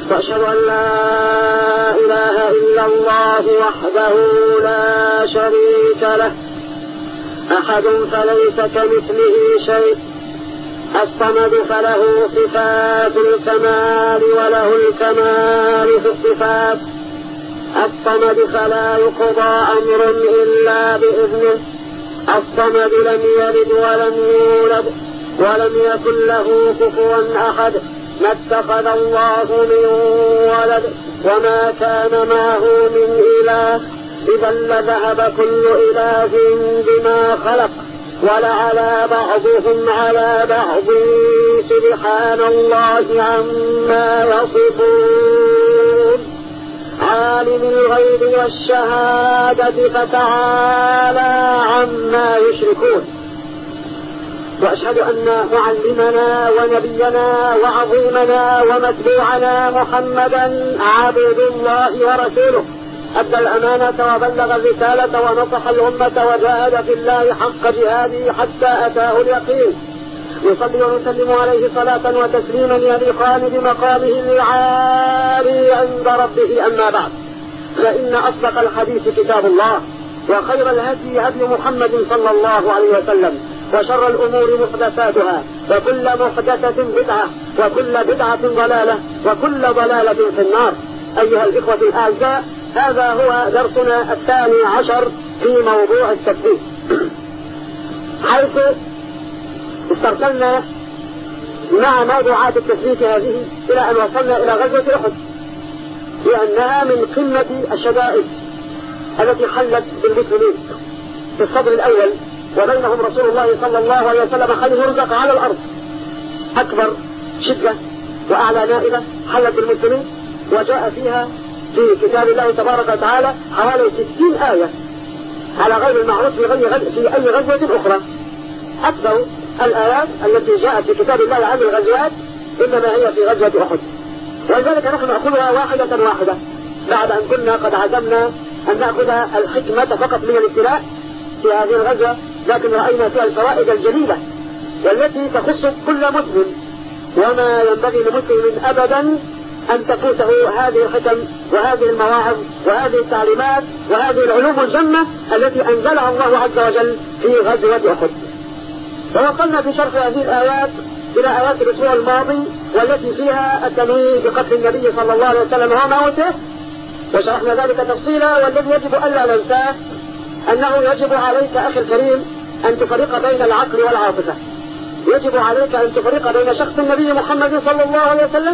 وأشهد أن لا إله إلا الله وحده لا شريك له أحد فليس كمثله شيء الصمد فله صفات الكمال وله الكمال في الصفات الصمد فلا يقضى أمر إلا بإذنه الصمد لم يلد ولم يولد ولم يكن له كفوا أحد ما اتخذ الله من ولد وما كان معه من إله إذا لذهب كل إله بما خلق ولعلى بعضهم على بعض سبحان الله عما يصفون عالم الغيب والشهادة فتعالى عما يشركون. وأشهد أن معلمنا ونبينا وعظيمنا ومتبوعنا محمدا عبد الله ورسوله أدى الأمانة وبلغ الرسالة ونصح الأمة وجاهد في الله حق جهاده حتى أتاه اليقين. نصلي ونسلم عليه صلاة وتسليما يليقان بمقامه العالي عند ربه. أما بعد، فإن أصدق الحديث كتاب الله وخير الهدي هدي محمد صلى الله عليه وسلم وشر الأمور محدثاتها وكل محدثة بدعة وكل بدعة ضلالة وكل ضلالة في النار. أيها الإخوة الأعزاء، هذا هو درسنا 12 في موضوع التكفير، حيث استرسلنا مع موضوعات التثبيت هذه إلى أن وصلنا إلى غزوة أحد، لأنها من قمة الشدائد التي حلت بالمسلمين في الصدر الأول، وبينهم رسول الله صلى الله عليه وسلم خير مرزق على الأرض. أكبر شدة وأعلى نائبة حلت بالمسلمين، وجاء فيها في كتاب الله تبارك وتعالى حوالي 60 آية على غير المعروف في أي غزوة أخرى. أكثر الآيات التي جاءت في كتاب الله عن الغزوات إنما هي في غزوة أحد، ولذلك نحن نأخذها واحدة واحدة بعد أن كنا قد عزمنا أن نأخذ الحكمة فقط من الابتلاء في هذه الغزوة، لكن رأينا فيها الفوائد الجليلة والتي تخص كل مسلم، وما ينبغي لمسلم أبدا أن تفوته هذه الحكم وهذه المواعظ وهذه التعليمات وهذه العلوم الجمة التي أنزلها الله عز وجل في غزوة أحد. ووصلنا في شرح هذه الآيات إلى آيات الأسبوع الماضي والتي فيها التنويه بقتل النبي صلى الله عليه وسلم وموته، وشرحنا ذلك تفصيلا. والذي يجب ألا ننساه أنه يجب عليك أخي الكريم أن تفرق بين العقل والعاطفة. يجب عليك أن تفرق بين شخص النبي محمد صلى الله عليه وسلم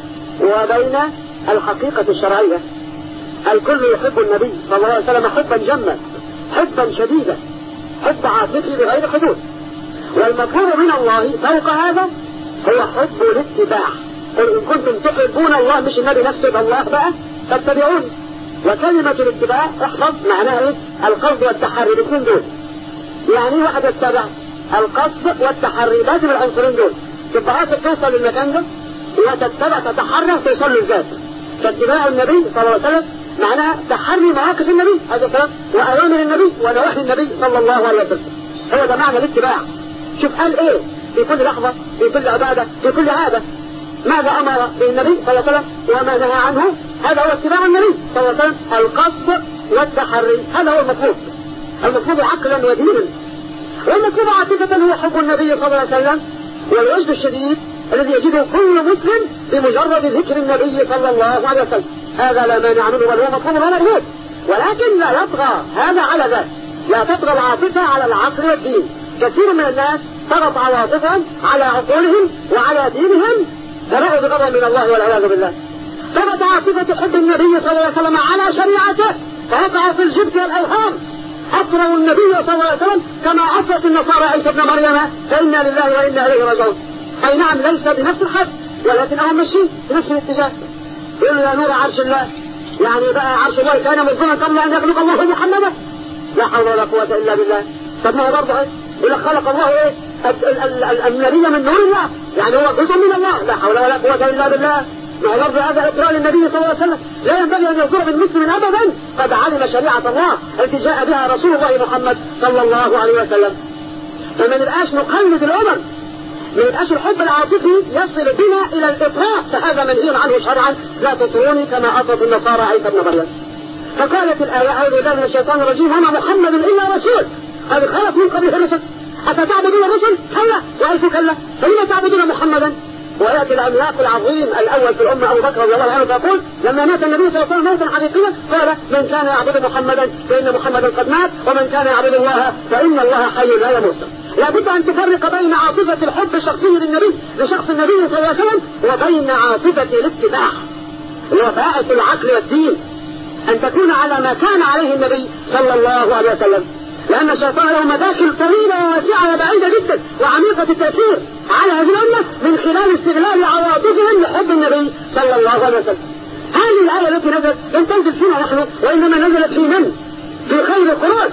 وبين الحقيقة الشرعية. الكل يحب النبي صلى الله عليه وسلم حبا جما، حبا شديدا، حب عاطفي بغير حدود. والمطلوب من الله فوق هذا هو حب الاتباع. قل إن كنتم تحبون الله، مش النبي نفسه الله بقى، فاتبعوني. وكلمة الاتباع احفظ معناها ايه؟ القصد والتحري، الاثنين دول. يعني واحد يتبع القصد والتحري، لازم العنصرين دول تبقى عايز توصل للمكان ده وتتبع تتحرى توصل للذات. فاتباع النبي صلى الله عليه وسلم معناها تحري مواقف النبي عليه الصلاة وأوامر النبي ونواهي النبي صلى الله عليه وسلم. هو ده معنى الاتباع. شوف قال ايه في كل لحظة، في كل عبادة، في كل عادة، ماذا أمر بالنبي صلى الله عليه وسلم وما نهى عنه. هذا هو اتباع النبي صلى الله عليه وسلم، القصد والتحري. هذا هو المطلوب عقلا ودينا. والمطلوب عاطفة هو حب النبي صلى الله عليه وسلم والوجد الشديد الذي يجده كل مسلم بمجرد ذكر النبي صلى الله عليه وسلم. هذا لا مانع منه بل هو مطلوب ولا مرغوب، ولكن لا يطغى هذا على ذاك، لا تطغى العاطفة على العقل والدين. كثير من الناس طغت عواطفهم على عقولهم وعلى دينهم فبعوا بغضب من الله والعياذ بالله. طغت عاطفة حب النبي صلى الله عليه وسلم على شريعته فوقعوا في الجبت والأوهام، أكرموا النبي صلى الله عليه وسلم كما عصت النصارى عيسى ابن مريم، فإنا لله وإنا إليه راجعون. أي نعم ليس بنفس الحد ولكنهم ماشيين بنفس الاتجاه. يقولوا يا نور عرش الله، يعني بقى عرش الله كان مظلما قبل أن يخلق الله محمدا، لا حول ولا قوة إلا بالله. طب ما هو برضه إذا خلق الله إيه النبي من نور الله، يعني هو جزء من الله، لا حول ولا قوة إلا بالله. مع لفظ هذا إقرار للنبي صلى الله عليه وسلم لا ينبغي أن يصدر بالمسلم أبدا قد علم شريعة الله التي جاء بها رسول الله محمد صلى الله عليه وسلم. فما نبقاش نقلد الأمم ما يبقاش الحب العاطفي يصل بنا الى الاطراء، فهذا منهي عنه شرعا. لا تطروني كما اطرت النصارى عيسى ابن مريم. فقالت الايه اعوذ بالله من الشيطان الرجيم وما محمد الا رسول قد خلت من قبله الرسل افتعبدون الرسل؟ كلا والف كلا فلما تعبدون محمدا. وياتي العملاق العظيم الاول في الامه ابو بكر رضي الله عنه فيقول لما مات النبي صلى الله عليه وسلم موتا حقيقيا قال من كان يعبد محمدا فان محمدا قد مات ومن كان يعبد الله فان الله حي لا يموت. لابد ان تفرق بين عاطفه الحب الشخصي للنبي لشخص النبي صلى الله عليه وسلم وبين عاطفه الاتباع وفاءة العقل والدين، ان تكون على ما كان عليه النبي صلى الله عليه وسلم. لأن الشيطان له مداخل طويلة وواسعة وبعيدة جدا وعميقة التأثير على هذه الأمة من خلال استغلال عواطفهم لحب النبي صلى الله عليه وسلم. هذه الآية التي نزلت لم تنزل فينا نحن وإنما نزلت في من؟ في خير القرآن.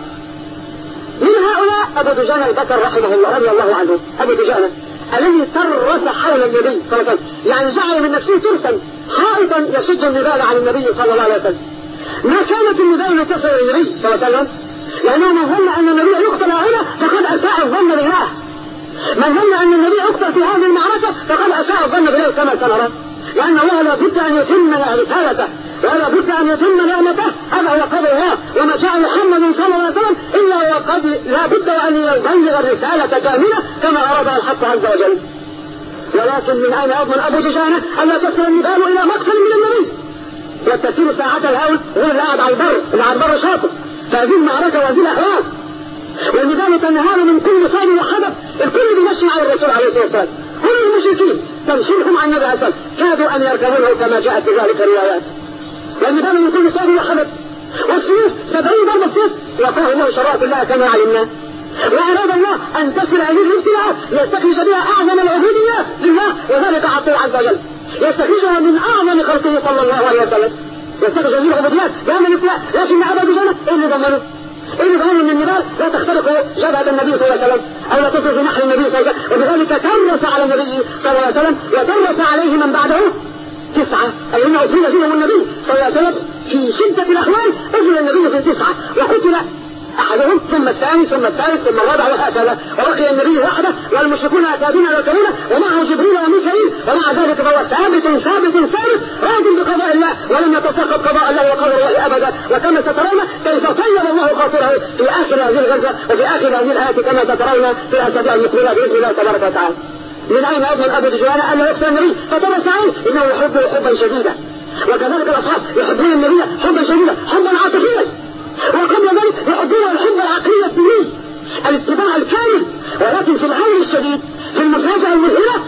من هؤلاء أبو دجانة البكر رحمه الله رضي الله عنه. أبو دجانة الذي ترس حول النبي صلى الله عليه وسلم، يعني جعل من نفسه ترسا حائطا يشد النبال عن النبي صلى الله عليه وسلم. ما كانت النبال تصل النبي صلى الله عليه وسلم، لأنه من ظن أن النبي يقتل هنا فقد أساء الظن بالله. من ظن أن النبي يقتل في هذه المعركة فقد أساء الظن بالله كما سنرى. لأن الله لا بد أن يتم رسالته ولا بد أن يتم نعمته. هذا هو قدر الله. وما جاء محمد صلى الله عليه وسلم إلا وقد لا بد أن يبلغ الرسالة كاملة كما أراد الحق عز وجل. ولكن من أين يضمن أبو دجانة أن لا تصل النبال إلى مقتل من النبي؟ والتسير ساعة الهول هو اللي قاعد على البر اللي على البر شاطئ فهذه المعركة وهذه الأحوال. والنبال تنهار من كل صاد وحدث. الكل بيمشي على الرسول عليه الصلاة والسلام. كل المشركين تمشيهم عن النبي عليه الصلاة والسلام كادوا أن يركبونه كما جاءت في ذلك الروايات. والنبال من كل صاد وحدث. والسيوف 70 ضربة سيف وقاه الله شرائط الله كما علمنا. وأراد الله أن تصل هذه الابتلاءات يستخرج بها أعظم العبودية لله وذلك عطيه عز وجل. يستخرجها من أعظم خلقه صلى الله عليه وسلم. يستخرج هذه العبوديات لا من الابتلاء. لكن أبو دجانة إيه اللي ضمنه؟ إن ظن من النبال لا تخترق جبهة النبي صلى الله عليه وسلم أو لا تصل في نحر النبي صلى الله عليه وسلم. وبذلك ترس على النبي صلى الله عليه وسلم وترس عليه من بعده 9 أي أنه أصيب فيهم النبي صلى الله عليه وسلم في شدة الأحوال. أجل النبي في 9 وقتل أحدهم ثم الثاني ثم الثالث ثم الرابع وهكذا. وبقي النبي وحده والمشركون أكادون يركبون ومعه جبريل وميكائيل ومع ذلك فهو ثابت راض بقضاء الله ولم يتساقط قضاء الله وقدر الله أبدا. وكما سترون كيف طيب الله خاطره في آخر هذه الغزوة وفي آخر هذه الآية كما سترون في الأسابيع المقبلة بإذن الله تبارك وتعالى. من أين أضمن أبو دجانة أن لا يقتل النبي؟ فترس عليه إنه يحبه حبا شديدا. وكذلك الأصحاب يحبون النبي حبا شديدا حبا عاطفيا. وقبل ذلك يحبون الحب العقلي الديني الاتباع الكامل. ولكن في العالم الشديد في المفاجأة المذهلة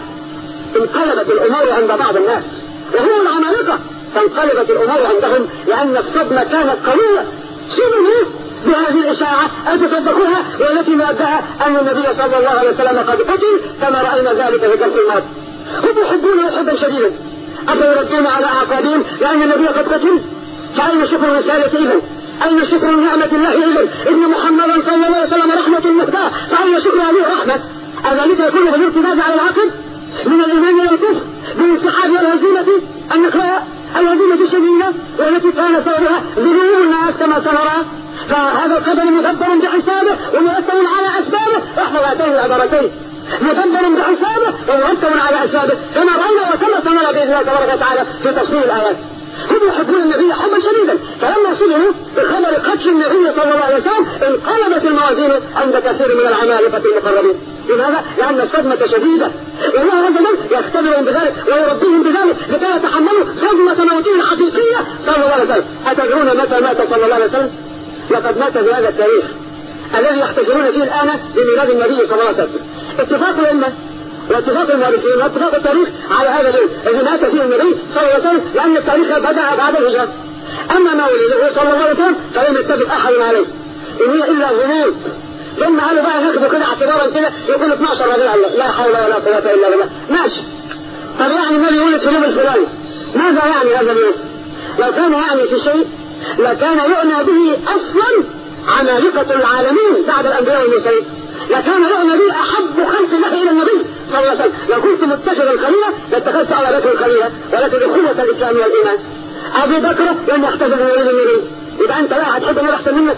انقلبت الأمور عند بعض الناس وهم العمالقة. فانقلبت الأمور عندهم لأن الصدمة كانت قوية. شبهوا بهذه الإشاعة أن تصدقوها والتي مادها أن النبي صلى الله عليه وسلم قد قتل كما رأينا ذلك في جلد الماضي. هم يحبونه حبا شديدا. أفيردون على أعقابهم لأن النبي قد قتل؟ فأين شكر الرسالة إذن؟ أين شكر نعمة الله إذن؟ إن محمدا صلى الله عليه وسلم رحمة مهداة فأين شكر هذه رحمة؟ أذلك يكون بالارتداد على العقل من الإيمان إلى الكفر بانسحاب الهزيمة النخلاء الهزيمة الشديدة والتي كان سببها ذنوب الناس كما سنرى. فهذا القدر مدبر بحسابه ومرتب على أسبابه. احفظ هاتين العبارتين مدبر بحسابه ومرتب على أسبابه كما رأينا وكما سنرى بإذن الله تبارك وتعالى في تفصيل الآيات. هم يحبون النبي حبا شديدا. فلما صدروا بخبر قتل النبي صلى الله عليه وسلم انقلبت الموازين عند كثير من العمالقة المقربين. لماذا؟ لأن الصدمة شديدة والله عز وجل يختبرهم بذلك ويربيهم بذلك لكي يتحملوا صدمة موته الحقيقية صلى الله عليه وسلم. أتدرون متى مات صلى الله عليه وسلم؟ لقد مات في هذا التاريخ الذي يحتفلون فيه الآن بميلاد النبي صلى الله عليه وسلم. اتفاق الأمة واتفاق المؤرخين واتفاق التاريخ على هذا اليوم الذي مات فيه النبي صلى الله عليه وسلم لأن التاريخ بدأ بعد الهجرة. أما مولده صلى الله عليه وسلم فلم يتفق أحد عليه إن هي إلا غموض. ثم قالوا بقى ناخذ كده اعتبارا كده يقول 12 ربيع الله لا حول ولا قوة إلا بالله. ماشي. طب يعني النبي ولد في اليوم الفلاني ماذا يعني هذا اليوم؟ لو كان يعني في شيء لكان يعنى به أصلا عمالقة العالمين بعد الأنبياء والمرسلين. لكان يعنى به أحب خلق الله إلى النبي صلى الله عليه وسلم. لو كنت متخذا الخليلة لاتخذت على لكم الخليلة ولكن الخلة الإسلام والإيمان. أبو بكر لم يحتفظ بمولد النبي. يبقى أنت لا هتحب النبي أحسن منك.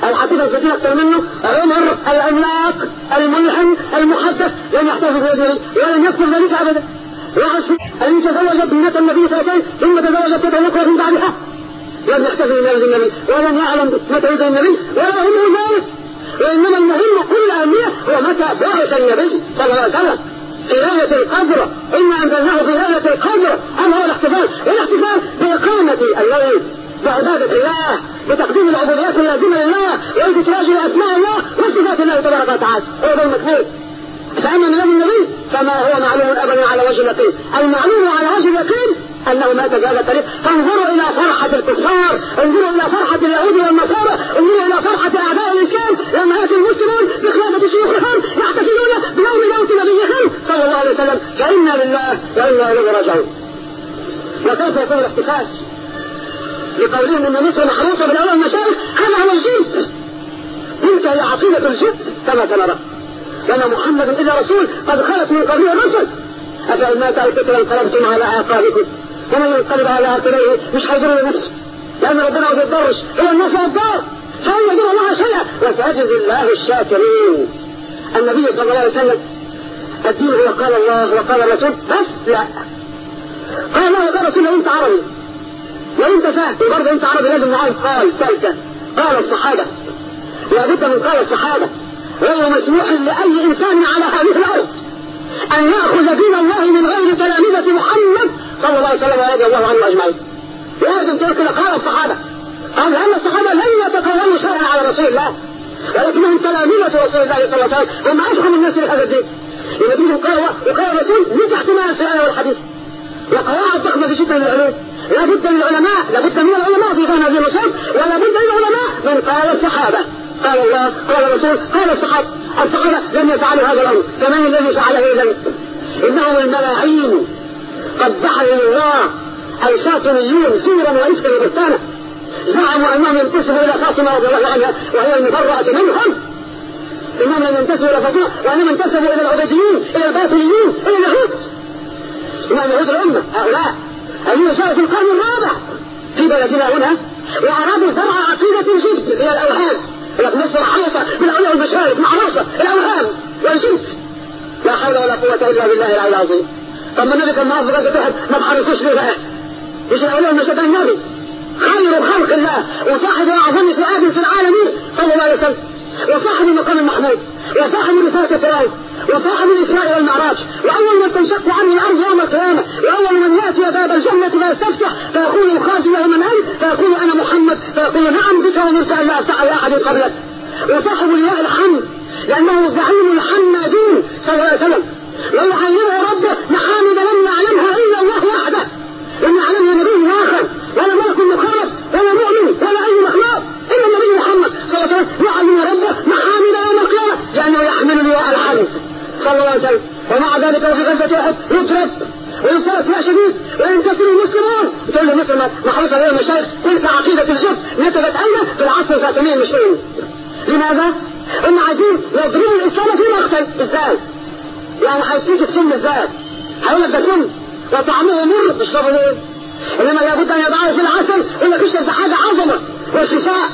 الحقيقة الكثير أكثر منه عمر العملاق الملهم المحدث لم يحتفظ بهذه ولم يذكر ذلك أبدا. وعشر أن تزوج ابنة النبي سنتين ثم تزوج ابنة أخرى من بعدها لم يحتفظ بمولد النبي ولم يعلم متى ولد النبي ولا هم ذلك، وإنما المهم كل أهمية هو متى بعث النبي صلى الله عليه وسلم في ليلة القدر. إنا أنزلناه في ليلة القدر. أما هو الاحتفال والاحتفال بإقامة الليل بعبادة الله بتقديم العبوديات اللازمة لله وانتشاج أسماء الله وصفات الله تبارك وتعالى هو ده المقصود. فأما ميلاد النبي فما هو معلوم أبدا على وجه اليقين. المعلوم على وجه اليقين أنه مات بهذا الطريق. فانظروا إلى فرحة الكفار، انظروا إلى فرحة اليهود والنصارى، انظروا إلى فرحة أعداء الإسلام لما يأتي المسلمون بقيادة شيوخهم يحتفلون بيوم موت نبيهم صلى الله عليه وسلم. فإنا لله وإنا إليه راجعون. وكيف يكون الاحتفال بقولهم ان مصر محروسه بالاولى المشايخ؟ هذا هو الجنس. تلك هي عقيده الجنس كما سنرى. لان محمد الا رسول قد خلت من قبله الرسل. افإن مات او قتل انقلبتم على اعقابكم ومن ينقلب على عقبيه مش هيضر لنفسه لان ربنا ما بيضرش هو النفع الضار فلن يضر الله شيئا وسيجزي الله الشاكرين. النبي صلى الله عليه وسلم الدين هو قال الله وقال الرسول بس لا. قال الله وقال الرسول انت عربي وانت فاهم وبرضه انت عربي لازم معاهم قال ثالثة قال الصحابة. لابد من قال الصحابة. غير مسموح لأي إنسان على هذه الأرض أن يأخذ دين الله من غير تلامذة محمد صلى الله عليه وسلم ورضي الله عنه أجمعين. لازم تقول كده قال الصحابة. قال لأن الصحابة لن يتقولوا شيئا على رسول الله ولكنهم تلامذة رسول الله صلى الله عليه وسلم هم أفهم الناس لهذا الدين. النبي قال وقال الرسول مش احتمال في الآية والحديث وقواعد ضخمة جدا للعلوم. لابد للعلماء لابد من العلماء في فهم هذه النصوص ولابد للعلماء من قال الصحابة. قال الله قال الرسول قال الصحابة. الصحابة لم يفعلوا هذا الأمر فمن الذي فعله إذن؟ إنهم الملاعين قد بحروا الله الفاطميون زورا وإفكا وبهتانا زعموا أنهم ينتسبوا إلى فاطمة رضي الله عنها وهي المبرأة منهم. إنهم لم ينتسبوا إلى فاطمة وأنهم انتسبوا إلى العبيديين إلى الباطنيين إلى اليهود. إنهم يهود الأمة هؤلاء الذين جاءوا في القرن الرابع في بلدنا هنا وأرادوا زرع عقيدة الجنس هي الأوهام. لكن مصر حرصة بالأولى والمشارك معروفة الأوهام والجنس. لا حول ولا قوة إلا بالله العلي العظيم. طب ما النبي كان معه غزة أحد ما تحرصوش ليه بقى؟ مش الأولى والمشارك النبي خير خلق الله وصاحب أعظم فئات في العالمين صلى الله عليه وسلم وصاحب المقام المحمود وصاحب رسالة الفرائض وصاحب الإسراء والمعراج وأول من تنشق عنه الأرض يوم القيامة وأول من يأتي باب الجنة فيستفتح فيقول الخازن له من أنت فيقول أنا محمد فيقول نعم بك ومرت أن لا أفتح لأحد قبلك. وصاحب لواء الحمد لأنه زعيم الحمادين صلى الله عليه وسلم ويعلمه ربه محامد لم يعلمها إلا الله وحده لم يعلمها نبي آخر ولا ملك مخالف ولا مؤمن ولا أي مخلوق إلا النبي محمد صلى الله عليه وسلم يعلم ربه محامد يوم القيامة لأنه يحمل لواء الحمد صلى الله عليه وسلم. ومع ذلك وفي غزة أحد يضرب ويصاب فيها شديد وينتصر المسلمون. تقول له مثل ما محروسة غير المشايخ تلك عقيدة الجبر نتجت أين في العصر الفاطمي المشهور. لماذا؟ هم عايزين يضربوا الإسلام في مقتل إزاي؟ يعني هيسيك السم إزاي؟ هيقول لك ده سم وطعمه مر تشربه ليه؟ إنما لابد أن يضعه في العسل إلا تشرب حاجة عظمة والشفاء.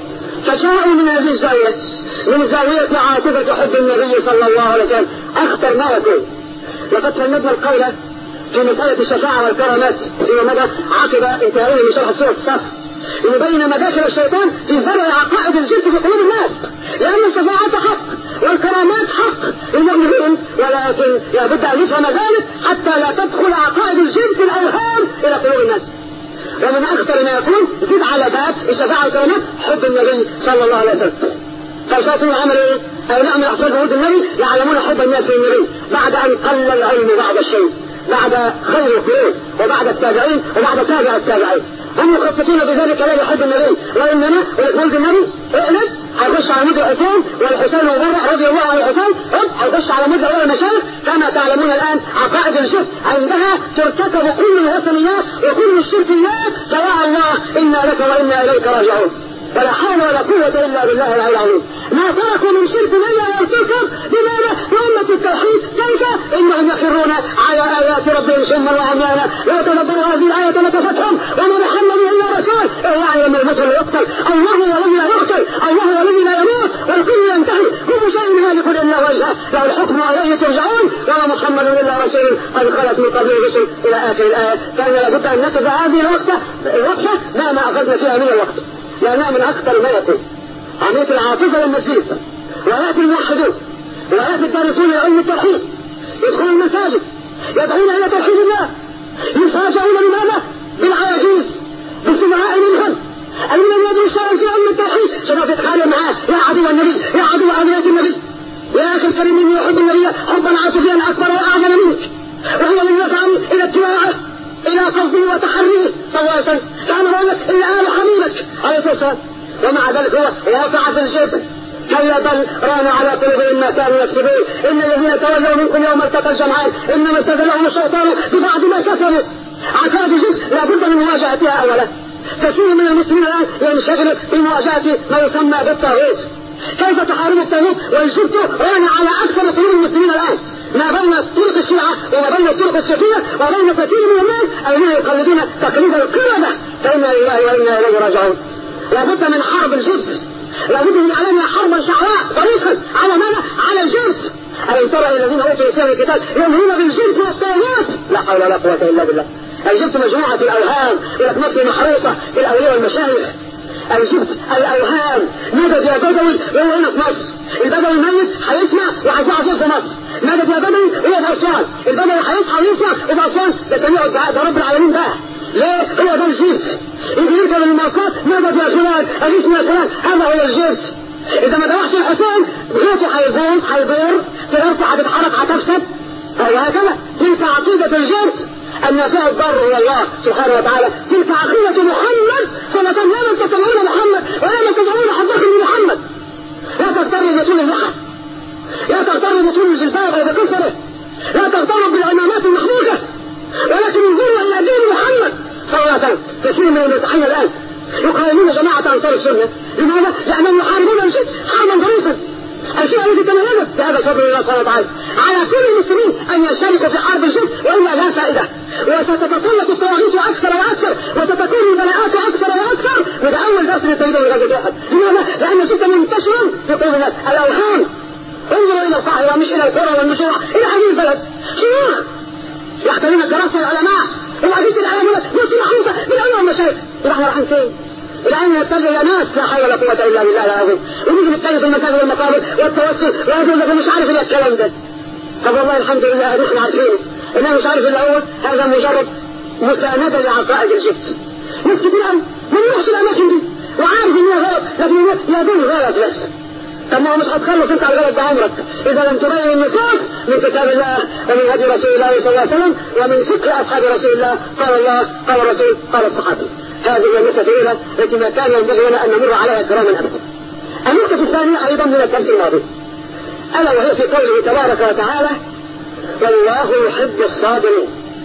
فجاءوا من هذه الزاوية من زاوية عاطفة حب النبي صلى الله عليه وسلم أخطر ما يكون. لقد فندنا القول في مسألة الشفاعة والكرامات فيما مدى عقب انتهائنا من شرح سورة الصف يبين مداخل الشيطان في زرع عقائد الجنس في قلوب الناس لأن الشفاعة حق والكرامات حق للمؤمنين ولكن لابد أن يفهم ذلك حتى لا تدخل عقائد الجنس الأوهام إلى قلوب الناس. ومن أخطر ما يكون زد على باب الشفاعة والكرامات حب النبي صلى الله عليه وسلم. فالفاتحين عملوا ايه؟ أو نعمل أحسن جهود النبي يعلمون حب الناس في النبي بعد أن قل العلم بعد الشيء بعد خير القرون وبعد التابعين وبعد تابع التابعين. هم يخططون بذلك لا يحب النبي وإنما ولد النبي اقلب هيخش على مد الحسين والحسين وبرع رضي الله عن الحسين هيخش على مد أول المشايخ. كما تعلمون الآن عقائد الشرك عندها ترتكب كل الوثنيات وكل الشركيات سواء الله إنا لك وإنا إليك راجعون. ولا حول ولا قوة إلا بالله العلي العظيم. ما تركوا من شرك إلا يرتكب بماذا؟ وأمة التوحيد كيف؟ إنهم يخرون على آيات ربهم سما وعميانا لا تدبروا هذه الآية لكفتهم وما محمد إلا رسول يعني لما المثل يقتل الله ولم لا يقتل الله ولم والكل ينتهي، كل شيء هالك إلا وجهه، له الحكم وإليه ترجعون، وما محمد إلا رسول قد خلت من قبله الرسل إلى آخر الآية. فإن لابد أن نقف هذه الوقفة ما أخذنا فيها من الوقت، لأنها من أخطر ما يكون. عملية العاطفة والنفسية، ويأتي الموحدون ويأتي الدارسون لعلم التوحيد يدخلون المساجد يدعون إلى توحيد الله، يفاجئون لماذا؟ بالعواجيز بالسمعاء منهم الذين يدعو الشرع في علم التوحيد، شباب يتخالوا معاه يا عدو النبي يا عدو آلهة النبي، يا أخي الكريم إني أحب النبي حبا عاطفيا أكبر وأعظم منك، وهو من يسعى إلى اتباعه إلى قصده وتحريه صلى الله عليه وسلم، كان رأيك إلا آل حبيبك عليه الصلاة والسلام، ومع ذلك هو وقع في الجد كلا بل ران على قلوبهم ما كانوا يكسبون، إن الذين تولوا منكم يوم التقى الجمعان إنما استزلهم الشيطان ببعض ما كسبوا. عتاد الجد لابد من مواجهتها أولا. كثير من المسلمين الآن ينشغل بمواجهة ما يسمى بالطاغوت. كيف تحارب الطاغوت؟ والجد ران على أكثر قلوب المسلمين الآن، ما بين طرق الشيعة وما بين طرق الصوفية وبين كثير من الناس الذين يقلدون تقليد القردة، فإنا لله وإنا إليه راجعون. لابد من حرب الجد، لابد من علينا حربا شعواء طريقا على ماذا؟ على الجد. ألم ترى الذين أوتوا الإسلام الكتاب يؤمنون بالجد والطاغوت؟ لا حول ولا قوة إلا بالله. الجبت مجموعة الأوهام ولكنة محروسة في الأولياء والمشايخ. الجبت الأوهام مدد يا بدوي وهو هنا في مصر، البدوي الميت هيسمع وهيسمع في مصر، مدد يا بدوي هو في أسوان، البدوي هيصحى ويسمع وفي أسوان يتبعوا الدعاء ده رب العالمين بقى. ليه؟ هو ده الجبت. إذا يركب المواصلات مدد يا فلان أجيسنا يا فلان، هذا هو الجبت. إذا ما دوحش الحسين بغيته هيدور ترفع هتتحرك هتفسد، وهكذا. تلك عقيدة الجبت أن فيها الضر هو الله سبحانه وتعالى، تلك عقيدة محمد، فلكن لا تتبعون محمد ولا تتبعون حظكم بمحمد. لا تغتروا بطول اللحى، لا تغتروا بطول الجلباب أو بكفره، لا تغتروا بالعمامات المحبوكة، ولكن انظروا إلى دين محمد صلى الله عليه وسلم. كثير من المسيحيين الآن يقاومون جماعة أنصار السنة، لماذا؟ لأنهم يحاربون الشيء حربا ضريفا. الشيء الذي تميزت بهذا فضل الله سبحانه وتعالى على كل المسلمين أن يشاركوا في حرب الشرك، وإلا لا فائدة، وستتسلط الطواغيت أكثر وأكثر، وستكون البلاءات أكثر وأكثر. وده أول درس نستفيده من غزوة أحد. لماذا؟ لأن الشرك منتشر في قلوب الناس. الأوهام، انظروا إلى الصحراء مش إلى القرى والمشروع، إلى هذه البلد شيوخ يحترمون دراسة العلماء وعديد العلماء يوصل حوصة بالأولى والمشايخ. نحن رايحين فين؟ الآن يتجه إلى ناس لا حول ولا قوة إلا بالله العظيم، ونيجي نتكلم في المساجد والمقابر والتوسل ويقول لك مش عارف إلا الكلام ده. طب والله الحمد لله نحن عارفين إنه مش عارف إلا هو هذا مجرد مساندة لعقائد الجبت. ناس كتير قوي ما يروحش الأماكن دي وعارف إنها غلط، لكن يدين غلط بس. طب ما هو مش هتخلص أنت على الغلط بعمرك إذا لم تبين النصوص من كتاب الله ومن هدي رسول الله صلى الله عليه وسلم ومن فقه أصحاب رسول الله. قال الله قال الرسول قال الصحابي. هذه هي النقطة الأولى التي ما كان ينبغي لنا أن نمر عليها كراما أبدا. النقطة الثانية أيضا من الدرس الماضي، ألا وهي في قوله تبارك وتعالى والله يحب الصابرين.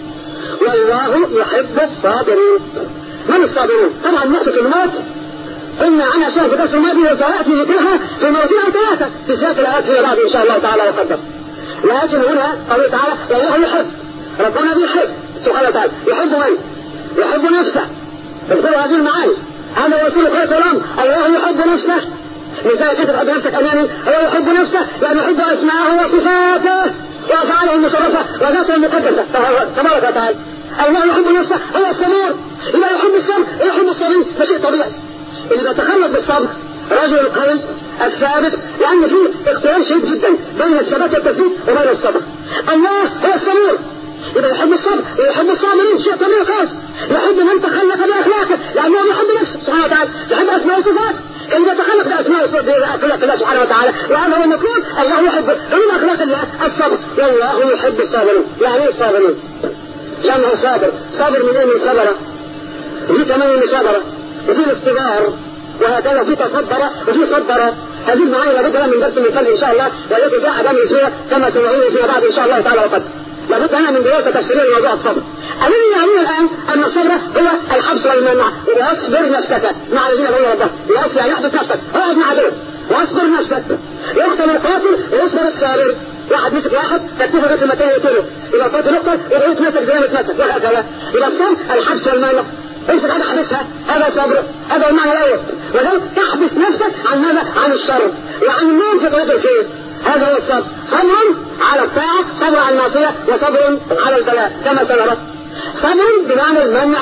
والله يحب الصابرين. من الصابرون؟ طبعا نقطة الموت قلنا عنها شيء في الدرس الماضي وسيأتي ذكرها في موضوعين أو ثلاثة في سياق الآيات فيما بعد إن شاء الله تعالى وقدر. لكن هنا قوله تعالى والله يحب، ربنا بيحب سبحانه وتعالى. يحب من؟ يحب نفسه. اذكروا هذه المعاني. هذا هو رسول خير الأمر. الله يحب نفسه. مثال كيف تحب نفسك أمامي؟ هو يحب نفسه يعني يحب أسماءه وصفاته وأفعاله المشرفة وذاته المقدسة تبارك وتعالى. الله يحب نفسه هو الصبور. إذا يحب الصبر يحب الصبر، فشيء طبيعي. اللي بيتخلق بالصبر رجل القوي الثابت، لأن فيه اختلاف شديد جدا بين الثبات والتثبيت وبين الصبر. الله هو الصبور. إذا يحب الصبر ويحب الصابرين شيء طبيعي خاص. يحب من تخلق بأخلاقه لأنه يحب نفسه سبحانه وتعالى، يحب أسماء وصفات. إذا تخلق بأسماء وصفات الله سبحانه وتعالى وهذا هو المطلوب. الله يحب ومن أخلاق الله الصبر. والله يحب الصابرين. يعني ايه الصابرين؟ جمع صابر. صابر من ايه؟ من صبرة. وفي كمان من صبرة وفي الاستغار وهكذا، في تصبر وفي صبر. هذه المعاني لابد من درس المثال ان شاء الله والتي جاء دام الاسبوع كما سنعيد فيما بعد ان شاء الله تعالى وقد. لابد هنا من دراسة تفسيرية لموضوع الصبر. الذي يعنيه الآن أن الصبر هو الحبس والمنع. واصبر نفسك مع الذين هو ربك. يصبر يعني يحدث نفسك، اقعد مع دول واصبر نفسك. يقتل القاتل ويصبر الصابر. واحد مسك واحد تكتفه في المكان يقتله، إذا قاتل يقتل يبقى يتمسك زي ما يتمسك وهكذا. إذا الصبر الحبس والمنع. امسك حاجة حبسها، هذا صبر، هذا المعنى الأول. ولو تحبس نفسك عن ماذا؟ عن الشر وعن النوم في طريق الخير، هذا هو الصبر. صبر على الطاعة، صبر على المعصية، وصبر على البلاء كما سبق. صبر بمعنى المنع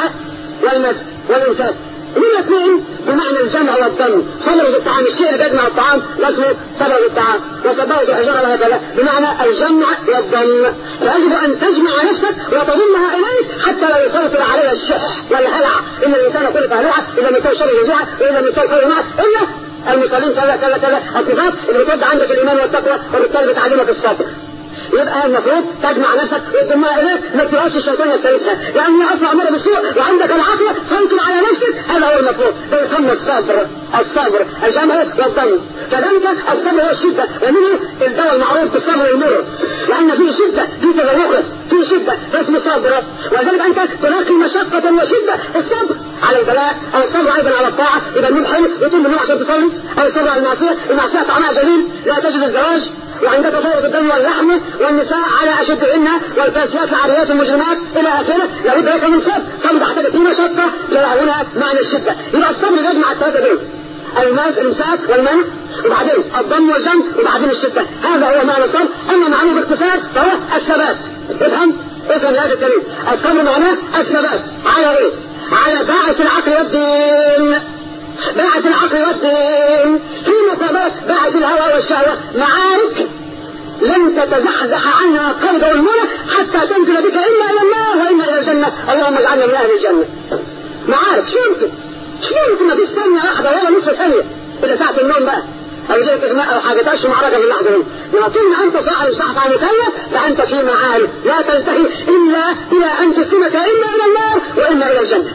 والإمساك. الاثنين بمعنى الجمع والضم. صبر بالطعام، الشيء اللي بيجمع الطعام اسمه صبر بالطعام، وصبره الحجارة وهكذا بمعنى الجمع والضم. فيجب ان تجمع نفسك وتضمها اليك حتى لا يسيطر عليها الشح والهلع. ان الانسان خلق هلوعا، اذا من شر جزوعا، واذا من خير معه، الا المصلين كذا كذا كذا، الصفات اللي بترد عندك الايمان والتقوى وبالتالي بتعلمك الصبر. يبقى المفروض تجمع نفسك وتضمها اليك، ما تبقاش الشيطان يسترسها، لان اصلا امر بالسوء وعندك العافيه تنكر على نفسك. هذا هو المفروض، ده يسمى الصبر الجمع والضم. كذلك الصبر هو الشده، ومنه الدواء المعروف بالصبر والمر، لان فيه شده، فيه تذوق، فيه شده، فاسمه صبر. وذلك انت تلاقي مشقه وشده الصبر على البلاء، او الصبر ايضا على الطاعه. اذا النوم حلو يطول من عشان تصلي، او الصبر على المعصيه طعمها جليل، لا تجد الزواج، وعندك فوضى الدم واللحم والنساء على اشدهن والكاسيات العاريات المجرمات الى اخره. لابد لك من صبر تحتاج فيه مشقه هنا معنى الشده. يبقى الصبر يجمع الثلاثه دول، الامساك والمنع، وبعدين الضم والجمع، وبعدين الشده. هذا هو معنى الصبر. اما معناه باختصار فهو الثبات. افهم هذا الكلام. الصبر معناه الثبات على ايه؟ على باعث العقل والدين. باعث العقل والدين في مقابلة باعث الهوى والشهوة، معارك لن تتزحزح عنها قيد المنى حتى تنزل بك إما إلى الله وإما إلى الجنة. اللهم اجعلنا من أهل الجنة. معارك شو يمكن ما فيش ثانية واحدة ولا نصف ثانية إلى ساعة النوم بقى، أو زي إغماء أو حاجة تأشي معركة في اللحظة دي. لكن أنت صاحب عن مكلف فأنت في معارك لا تنتهي إلا إلى أن تسلمك إما إلى الله وإما إلى الجنة.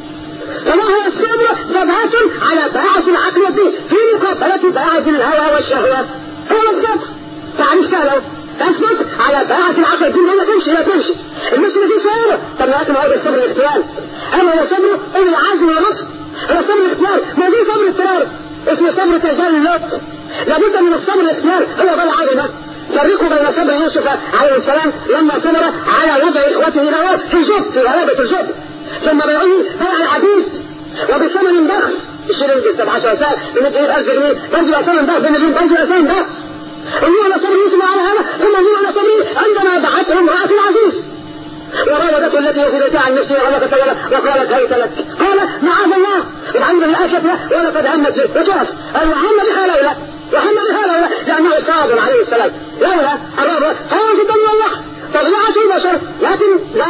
فما هو الصبر؟ ثبات على باعث العقل والدين في مقابلة باعث الهوى والشهوة. هو الصبر. تعرف سهله، تثبت على باعث العقل والدين، لا تمشي المسلم في صبر. طب لكن هذا الصبر الاختيار. اما هو صبر العزم والرشد، هو صبر الاختيار، ما في صبر اضطرار اسمه صبر تجلط. لابد من الصبر الاختيار، هو ده العظمه. فرقوا بين صبر يوسف عليه السلام لما صبر على وضع اخوته له في الجب، في غلبة الجب، ثم بيعوني فرع العبيد وبثمن ضخم، الشيرين ب 17 سنة ب 100,000 جنيه، برجع ثمن ضخم بمليون، برجع ثمن ضخم. انظروا على صبر يوسف على هذا، ثم انظروا على صبري عندما دعته امرأة العزيز وراودته التي يزيدتها عن نفسها وقالت هيت لك، قال معاذ الله الحمد لله كفله ولقد همت به، وكيف؟ قال وهم بها لولا لأنه صادر عليه السلام، لولا الرابع خالص الدم والله طبيعة البشر، لكن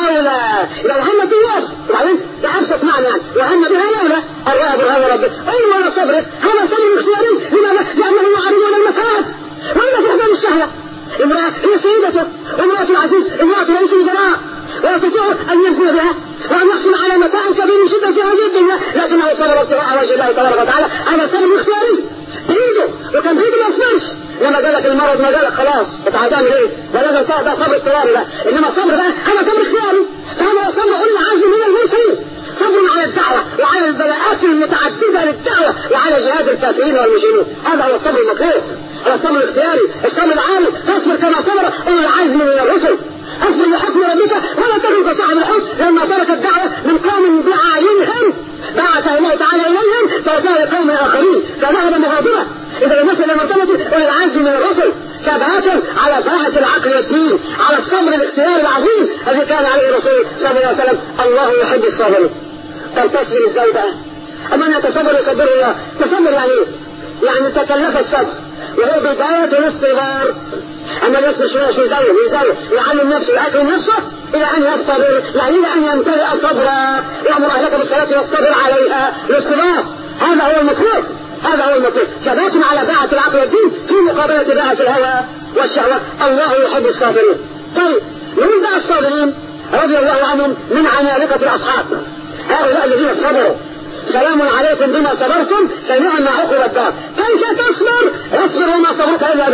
لو همت بالله وبعدين تحبست معنى وهم بها لولا الرابع هذا ربه. أول صبر هذا صبر اختياري. لماذا؟ لأنه يعرضون المكان ولا في حضان الشهوة. امرأة هي سيدته، امرأة العزيز، امرأة رئيس الوزراء، ويستطيع أن ينفذ بها وأن يحصل على متاع كبير من شدة في هذه الدنيا، لكنه صبر ابتغاء وجه الله تبارك وتعالى. هذا صبر اختياري بإيده، وكان بإيده ما يصبرش. لما جالك المرض ما جالك خلاص هتعمل ايه؟ ولازم ده صبر اضطراري ده، انما الصبر ده هذا صبر اختياري. فهذا صبر اولي العزم من المرسلين، صبر على الدعوة وعلى البلاءات المتعددة للدعوة وعلى جهاد الكافرين والمجرمين. هذا هو الصبر المطلوب، هذا الصبر الاختياري، الصبر العالي. تصبر كما صبر اولي العزم من الرسل. اصبر لحكم ربك ولا تكن كصاحب الحوت لما ترك الدعوة من قوم بأعينهم بعث الله تعالى اليهم فوجاء قوم اخرين فذهب مغاضبا. اذا المثل مرتبة اولي العزم من الرسل ثبات على باعث العقل والدين، على الصبر الاختياري العظيم الذي كان عليه الرسول صلى الله عليه وسلم. الله يحب الصابرين. طب تصبر ازاي بقى؟ اما ان يتصبر يصبر الله. تصبر يعني ايه؟ يعني تكلف الصبر وهو بداية الاصطبار. اما يصبر شوية يعلم نفسه يأكل نفسه الى ان يصطبر، يعني الى ان يمتلئ صبرا، يأمر اهلك بالصلاة والصبر عليها الاصطبار. هذا هو المطلوب، هذا هو المطلوب. ثبات على باعث العقل والدين في مقابلة باعث الهوى والشهوة. الله يحب الصابرين. طيب ومن بقى الصابرين رضي الله عنهم من عمالقة الاصحاب، هؤلاء الذين صبروا. سلام عليكم بما صبرتم فنعم عقب الدار. كيف تصبر؟ اصبر وما صبرت الا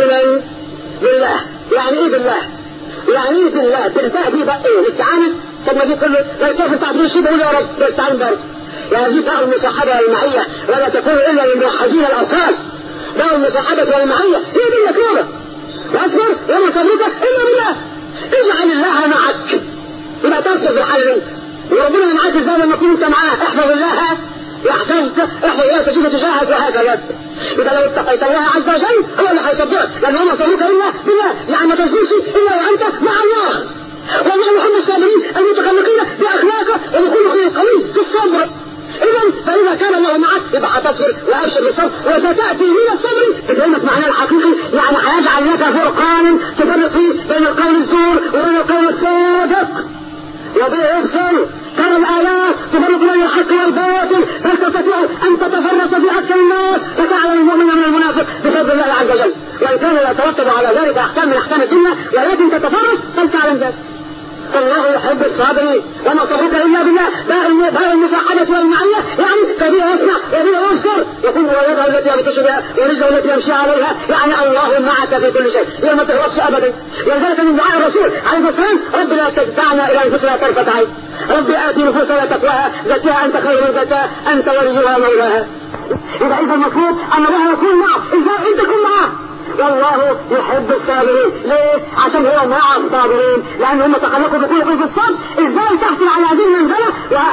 بالله. يعني ايه بالله؟ يعني ايه بالله؟ بالله دي بقى ايه؟ الاستعانة. طب ما دي كله لا كيف تعبدون شيء بقول يا رب استعان بارك. يعني دي دعوة المصاحبة والمعية، ولا تكون الا للموحدين الاوطان. دعوة المصاحبة والمعية هي دي المطلوبة. واصبر وما صبرت الا بالله. اجعل الله معك. يبقى تصبر في الحالة دي. وربنا ينعكس ازاي لما تكون انت معاه؟ احفظ الله يحفظك، احفظ الله تجد تجاهك وهكذا. اذا لو اتقيت الله عز وجل هو اللي هيصدقك، لان هو ما يصدقك الا بالله، يعني ما تزنش الا وانت مع الله. والله يحب الصابرين المتخلقين باخلاقه وبخلقه قوي في الصبر. فإذا كان الله معك يبقى هتصبر وأبشر بالصبر، وستأتي من الصبر تفهمك معناه الحقيقي، يعني هيجعل لك فرقانا تفرق فيه بين القول الزور وبين القول الصادق. يضيع يبصر ترى الآيات تفرق بين الحق والباطل، بل تستطيع أن تتفرق في أكثر الناس فتعلم المؤمن من المنافق بفضل الله عز وجل. وإن كان لا يترتب على ذلك أحكام من أحكام الدنيا ولكن تتفرق فلتعلم ذلك. الله يحب الصابرين، وما صبرك الا بالله، باء المساعدة والمعية، يعني فبها يسمع وبها يبصر، يقول ويده التي يبطش بها ورجله التي يمشي عليها، يعني الله معك في كل شيء، يوم تغرقش ابدا. ولذلك من دعاء الرسول عليه الصلاه والسلام: رب لا تدفعنا الى انفسنا طرفة عين، رب اتي نفوسنا تقواها زكاها انت خير من زكاها انت وليها مولاها. اذا المفروض ان الله يكون معك، ازاي انت تكون معه؟ والله يحب الصابرين. ليه؟ عشان هو مع الصابرين، لان هم تخلقوا بكل في الصبر. ازاي تحصل على هذه المنزله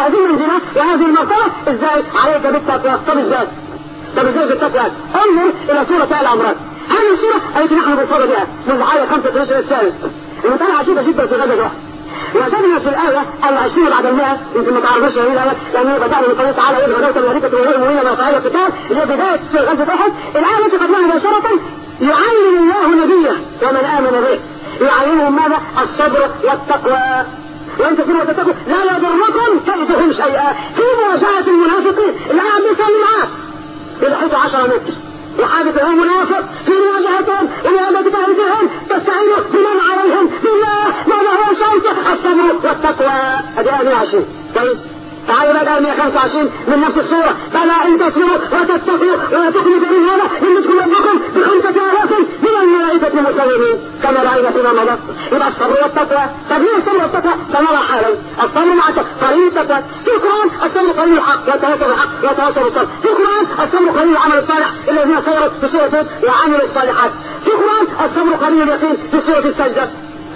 وهذه المرتبه؟ ازاي؟ عليك بالتقوى. طب ازاي بالتقوى؟ انظر الى سوره ال عمران. هذه السوره التي نحن بنصور بها من الآية 25 الثالث، المطالعة عجيبة جدا في غزة واحد. وجدنا في الآية 20 بعد 100، يمكن ما تعرفوش هذه الآية لأنه بدأنا من قوله تعالى: إذ غدوت ملائكة وغير مؤمنين ما فعل القتال، اللي هي بداية غزة أحد. الآية التي قبلها مباشرة: يعلم الله نبيه ومن آمن به، يعلمهم ماذا؟ الصبر والتقوى. وانت كنوا تتقوا لا يضركم كيدهم شيئا في مواجهة المنافقين. الآية بيسأل معاك بلحيث 10 متر وحادث هو منافق في مواجهتهم ومواجهة أهلهم، تستعينوا بمن عليهم بالله. ماذا هو شرط؟ الصبر والتقوى. هذه 120. طيب تعالوا بقى 125 من نفس الصورة: فلا إن تصبروا وتتقوا وتخلصوا من هذا يمدكم ربكم ب5,000 من الملائكة مسومين كما رأينا فيما مضى. يبقى الصبر والتقوى. طب ليه الصبر والتقوى؟ فنرى حالا الصبر مع قليل التقوى. في القرآن الصبر قليل الحق والتواصل بالحق والتواصل بالصبر. في القرآن الصبر قليل العمل الصالح الذين صبروا في سورة وعملوا الصالحات. في القرآن الصبر قليل اليقين في سورة السجدة،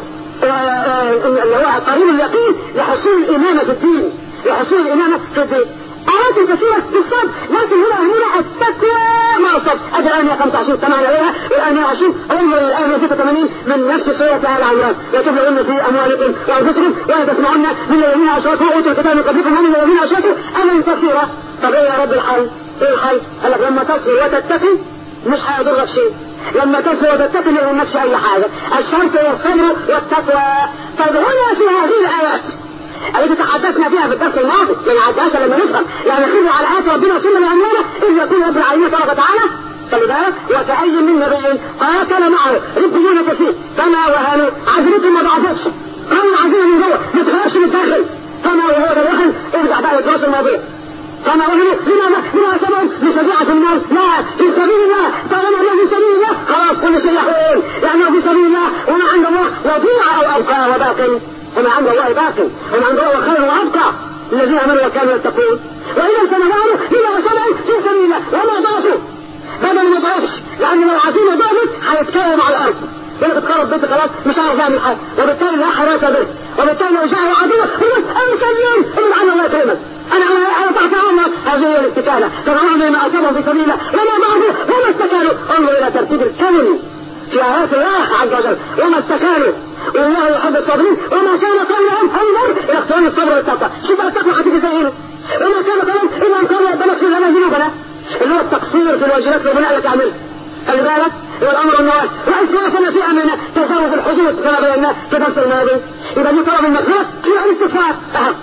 اللي هو قليل اليقين لحصول الإمامة في الدين، لحصول الإمامة في الدين. آيات كثيرة في الصبر، لكن هنا التقوى مع الصبر. أجل الآية 125 سمعنا عليها، والآية 120 انظر الآية 186 من نفس سورة آل عمران: وتبلغن في أموالكم وأنفسكم ولا تسمعن من الذين أشركوا أوتوا الكتاب من قبلكم ومن الذين أشركوا أمن كثيرا. طب إيه يا رب الحل؟ إيه الحل؟ قال لك لما تصبر وتتقي مش هيضرك شيء. لما تصبر وتتقي ما يهمكش أي حاجة. الشرط هو الصبر والتقوى. طب هنا في هذه الآيات التي تحدثنا فيها في الدرس الماضي، ما نعدهاش لما نفهم، يعني خذوا على آيات ربنا ثم لأننا إذ يقول رب العالمين تبارك وتعالى: فلذلك وكأي من نبي قاتل معه ربيون كثير فما وهنوا، عزمتهم ما ضعفتش، قالوا عزيمة من جوه ما تغيرش من الداخل، فما وهو ده الوهن. ارجع بقى للدرس الماضي: فما وهنوا لما سبب لشجاعة النار، لا في سبيل الله. طالما انه في سبيل الله خلاص كل شيء يحول، لأنه في سبيل الله وما عند الله وضيع أو أبقى وباقي، وما عند الله باقي وما عند الله خير وأبقى الذين آمنوا وكانوا يتقون. وإذا سنبعوا لما سبعوا في سبيل الله وما ضعفوا، بدل ما ضعفش، لأن لو عزيمة ضعفت هيتكلم على الأرض يقول لك خرب بيتي خلاص مش عارف اعمل حاجه، وبالتالي لا حراك به، وبالتالي لو جاء عدو انا سلم ابعد عنه الله يكرمك. انا تحت امرك. هذه هي الاستكانه. طبعا ما اصابهم في سبيل الله وما ضعفوا وما استكانوا. انظر الى ترتيب الكلم في آيات الله عز وجل: وما استكانوا والله يحب الصابرين وما كان قولهم. انظر الى اختيار الصبر والتقوى. شوف التقوى هتيجي زي هنا. وما كان قولهم الا ان قالوا ربنا اغفر لنا ذنوبنا، اللي هو التقصير في الواجبات ربنا التي عملها. خلي بالك والامر النواهي واسرافنا في امرنا تجاوز الحدود كما بيناه في الدرس الماضي. اذا دي طلب المغفره في الاستغفار.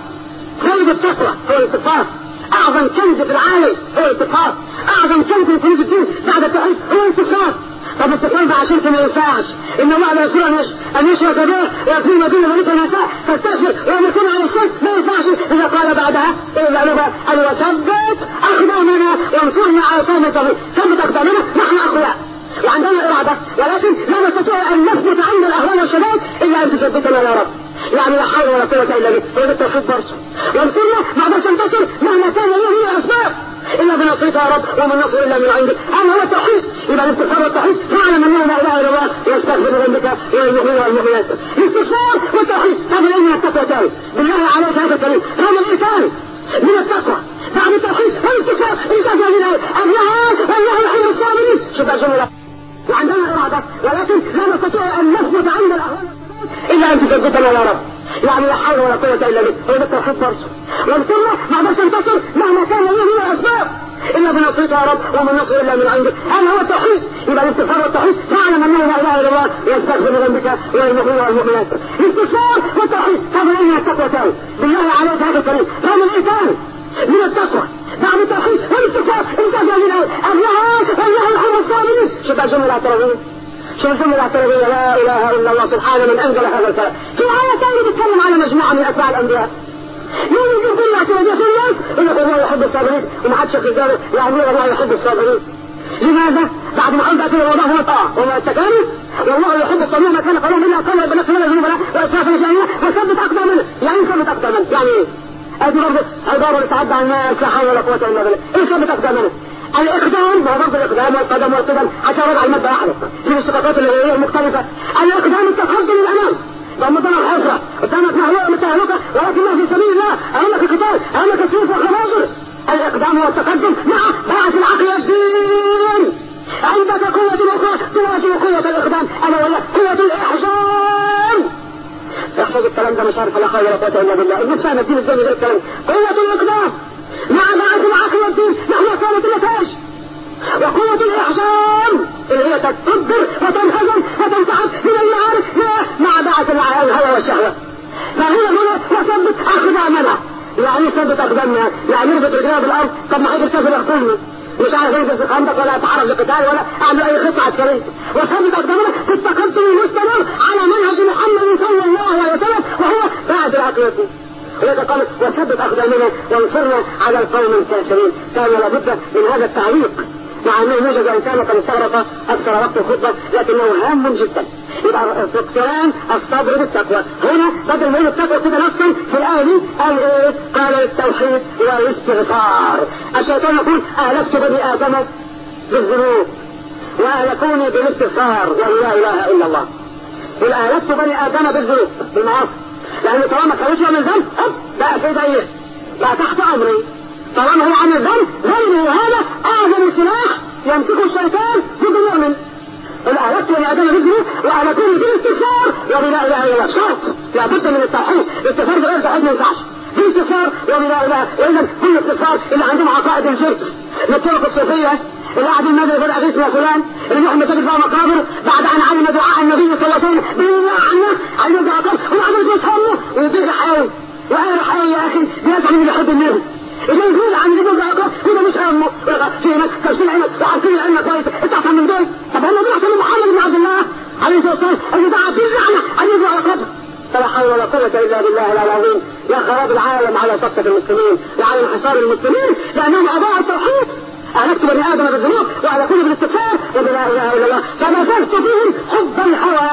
خالد التقوى هو الاستغفار. اعظم كنز في العالم هو الاستغفار. اعظم كنز في كنوز الدين بعد التوحيد هو الاستغفار. طب الاستغفار بقى عشان ما ينفعش. ان الله لا يغفر ان يشرك به ويغفر ما دون ذلك لمن يشاء فاستغفر وان يكون على الشرك ما ينفعش. اذا قال بعدها الا ان وثبت اقدامنا وانصرنا على القوم الكافرين. ثبت اقدامنا نحن اقوياء وعندنا إرادة، ولكن لا نستطيع أن نثبت عند الأهوال والشباب إلا أن تثبتنا يا رب. يعني لا حول ولا قوة إلا بك. وهذا التوحيد برضه. وانصرنا ما عادش ننتصر مهما كان له من الأسباب إلا بنصرك يا رب ومن نصر الا من عندك. هذا هو التوحيد. يبقى الاستغفار والتوحيد فاعلم انه لا اله الا الله يستغفر ذنبك ويمحو والمحيي. الاستغفار والتوحيد هذا من التقوى تاني. بالله عليك هذا الكريم هذا الانسان من التقوى بعد التوحيد والاستغفار انتهى من الله يحيي الصابرين. شوف الجمله وعندنا اراده ولكن لا نستطيع ان نثبت عند الاهوال الا ان تثبتنا يا رب. يعني لا حول ولا قوه الا بالله. هو التوحيد فرصه والقوه ما اقدرش انتصر مهما كان ليه من الاسباب الا بنصرك يا رب ومن نصر الا من عندك. هذا هو التوحيد. يبقى الاستغفار والتوحيد فاعلم انه لا اله الا الله يستغفر ذنبك ويمحو والمحيي. الاستغفار والتوحيد هذا من التقوى تاني. بالله عليك هذا الكريم هذا الانسان من التقوى بعد التوحيد والاستغفار انتهى من الله يحيي الصابرين. شوف الجمله الاعتراضيه. شوف الجمله الاعتراضيه لا اله الا الله سبحانه من انزل هذا الكلام. في آية ثانية بتتكلم على مجموعة من أتباع الأنبياء. يوم يجيب كل اعتراضية في الناس يقول لك الله يحب الصابرين وما حدش ياخذ باله يعني الله يحب الصابرين. لماذا؟ بعد ما قال بأكل الوضع هو الطاعة وما التكامل والله يحب الصابرين ما كان قالوا إلا قالوا بنفس الله ذنوبنا وإسرافنا جميعا وثبت أقدامنا. يعني ثبت أقدامنا يعني إيه؟ أدي برضه عبارة بتعدى عن الناس لا حول ولا قوة إلا بالله. إيه ثبت أقدامنا؟ الإقدام هو برضه الإقدام والقدم والقدم حتى وضع المادة واحدة في الصفات اللي هي المختلفة. الإقدام التقدم للأمام ضمن الحفرة قدامك مهلوء متهلكة ولكن ما في سبيل الله أمامك القتال أمامك السيوف والخناصر. الإقدام هو التقدم مع طاعة العقل والدين. عندك قوة أخرى تواجه قوة الإقدام ألا وهي قوة الإحجام. احفظ الكلام ده مش عارف لا حول ولا قوة إلا بالله. الإنسان الدين ازاي غير الكلام. قوة الإقدام مع طاعة العقل والدين نحن صارت النتائج. وقوة الإحجام اللي هي تتدبر وتنهزم وتنتعد من المعارك مع دعة الهوى والشهوة. فهنا وثبت أقدامنا يعني ثبت أقدامنا يعني يربط رجلنا بالأرض. طب ما حد يسافر يقتلني مش عارف ينزل في خندق ولا يتعرض لقتال ولا أعمل أي خطة عسكرية. وثبت أقدامنا في التقدم المستمر على منهج محمد صلى الله عليه وسلم وهو بعد العقل. ولذا قال وثبت أقدامنا وانصرنا على القوم الكافرين. كان لابد من هذا التعليق مع أنه موجز وإن كان قد استغرق أكثر وقت الخطبة لكنه هام جدا. يبقى اقتران الصبر بالتقوى. هنا بدل ما التقوى كده نصا في الآية قال إيه؟ قال التوحيد والاستغفار. الشيطان يقول أهلكت بني آدم بالذنوب وأهلكوني بالاستغفار ولا إله إلا الله. قل أهلكت بني آدم بالذنوب بالمعاصي لأنه طالما خرج من ذنب بقى في ضيق بقى تحت أمري. طالما هو عمل ذنب غيره هذا أعظم سلاح يمسكه الشيطان ضد المؤمن. قل أهلكت بني آدم بالذنوب وأهلكوني بالاستغفار ولا إله إلا الله. شرط لابد من التوحيد. الاستغفار غير توحيد ما ينفعش. بالاستغفار ولا إله وإذا كل الاستغفار اللي عندهم عقائد الشرك من الطرق الصوفية اللي قاعدين النبي يقول أغيث يا فلان اللي يروح مسجد بقى مقابر بعد أن علم دعاء النبي صلى الله عليه وسلم بالله عنه علم دعاء ويعمل جوز همه ويبيع حيوي وأنا حيوي يا أخي بيزعل من يحب النبي إذا يقول عن يقول دعاء كده مش همه في ناس تفسير عينك وعارفين العلم كويس أنت أحسن من دول. طب هم دول أحسن من محمد بن عبد الله عليه الصلاة والسلام اللي دعا باللعنة أن يدعو على قبر. فلا حول ولا قوة إلا بالله العظيم. يا خراب العالم على سقطة المسلمين وعلى انحصار المسلمين لأنهم أضاعوا التوحيد. أهلكت بني آدم بالذنوب وأهلكوني بالاستغفار ولا إله إلا الله. فنزلت فيهم حب الهوى.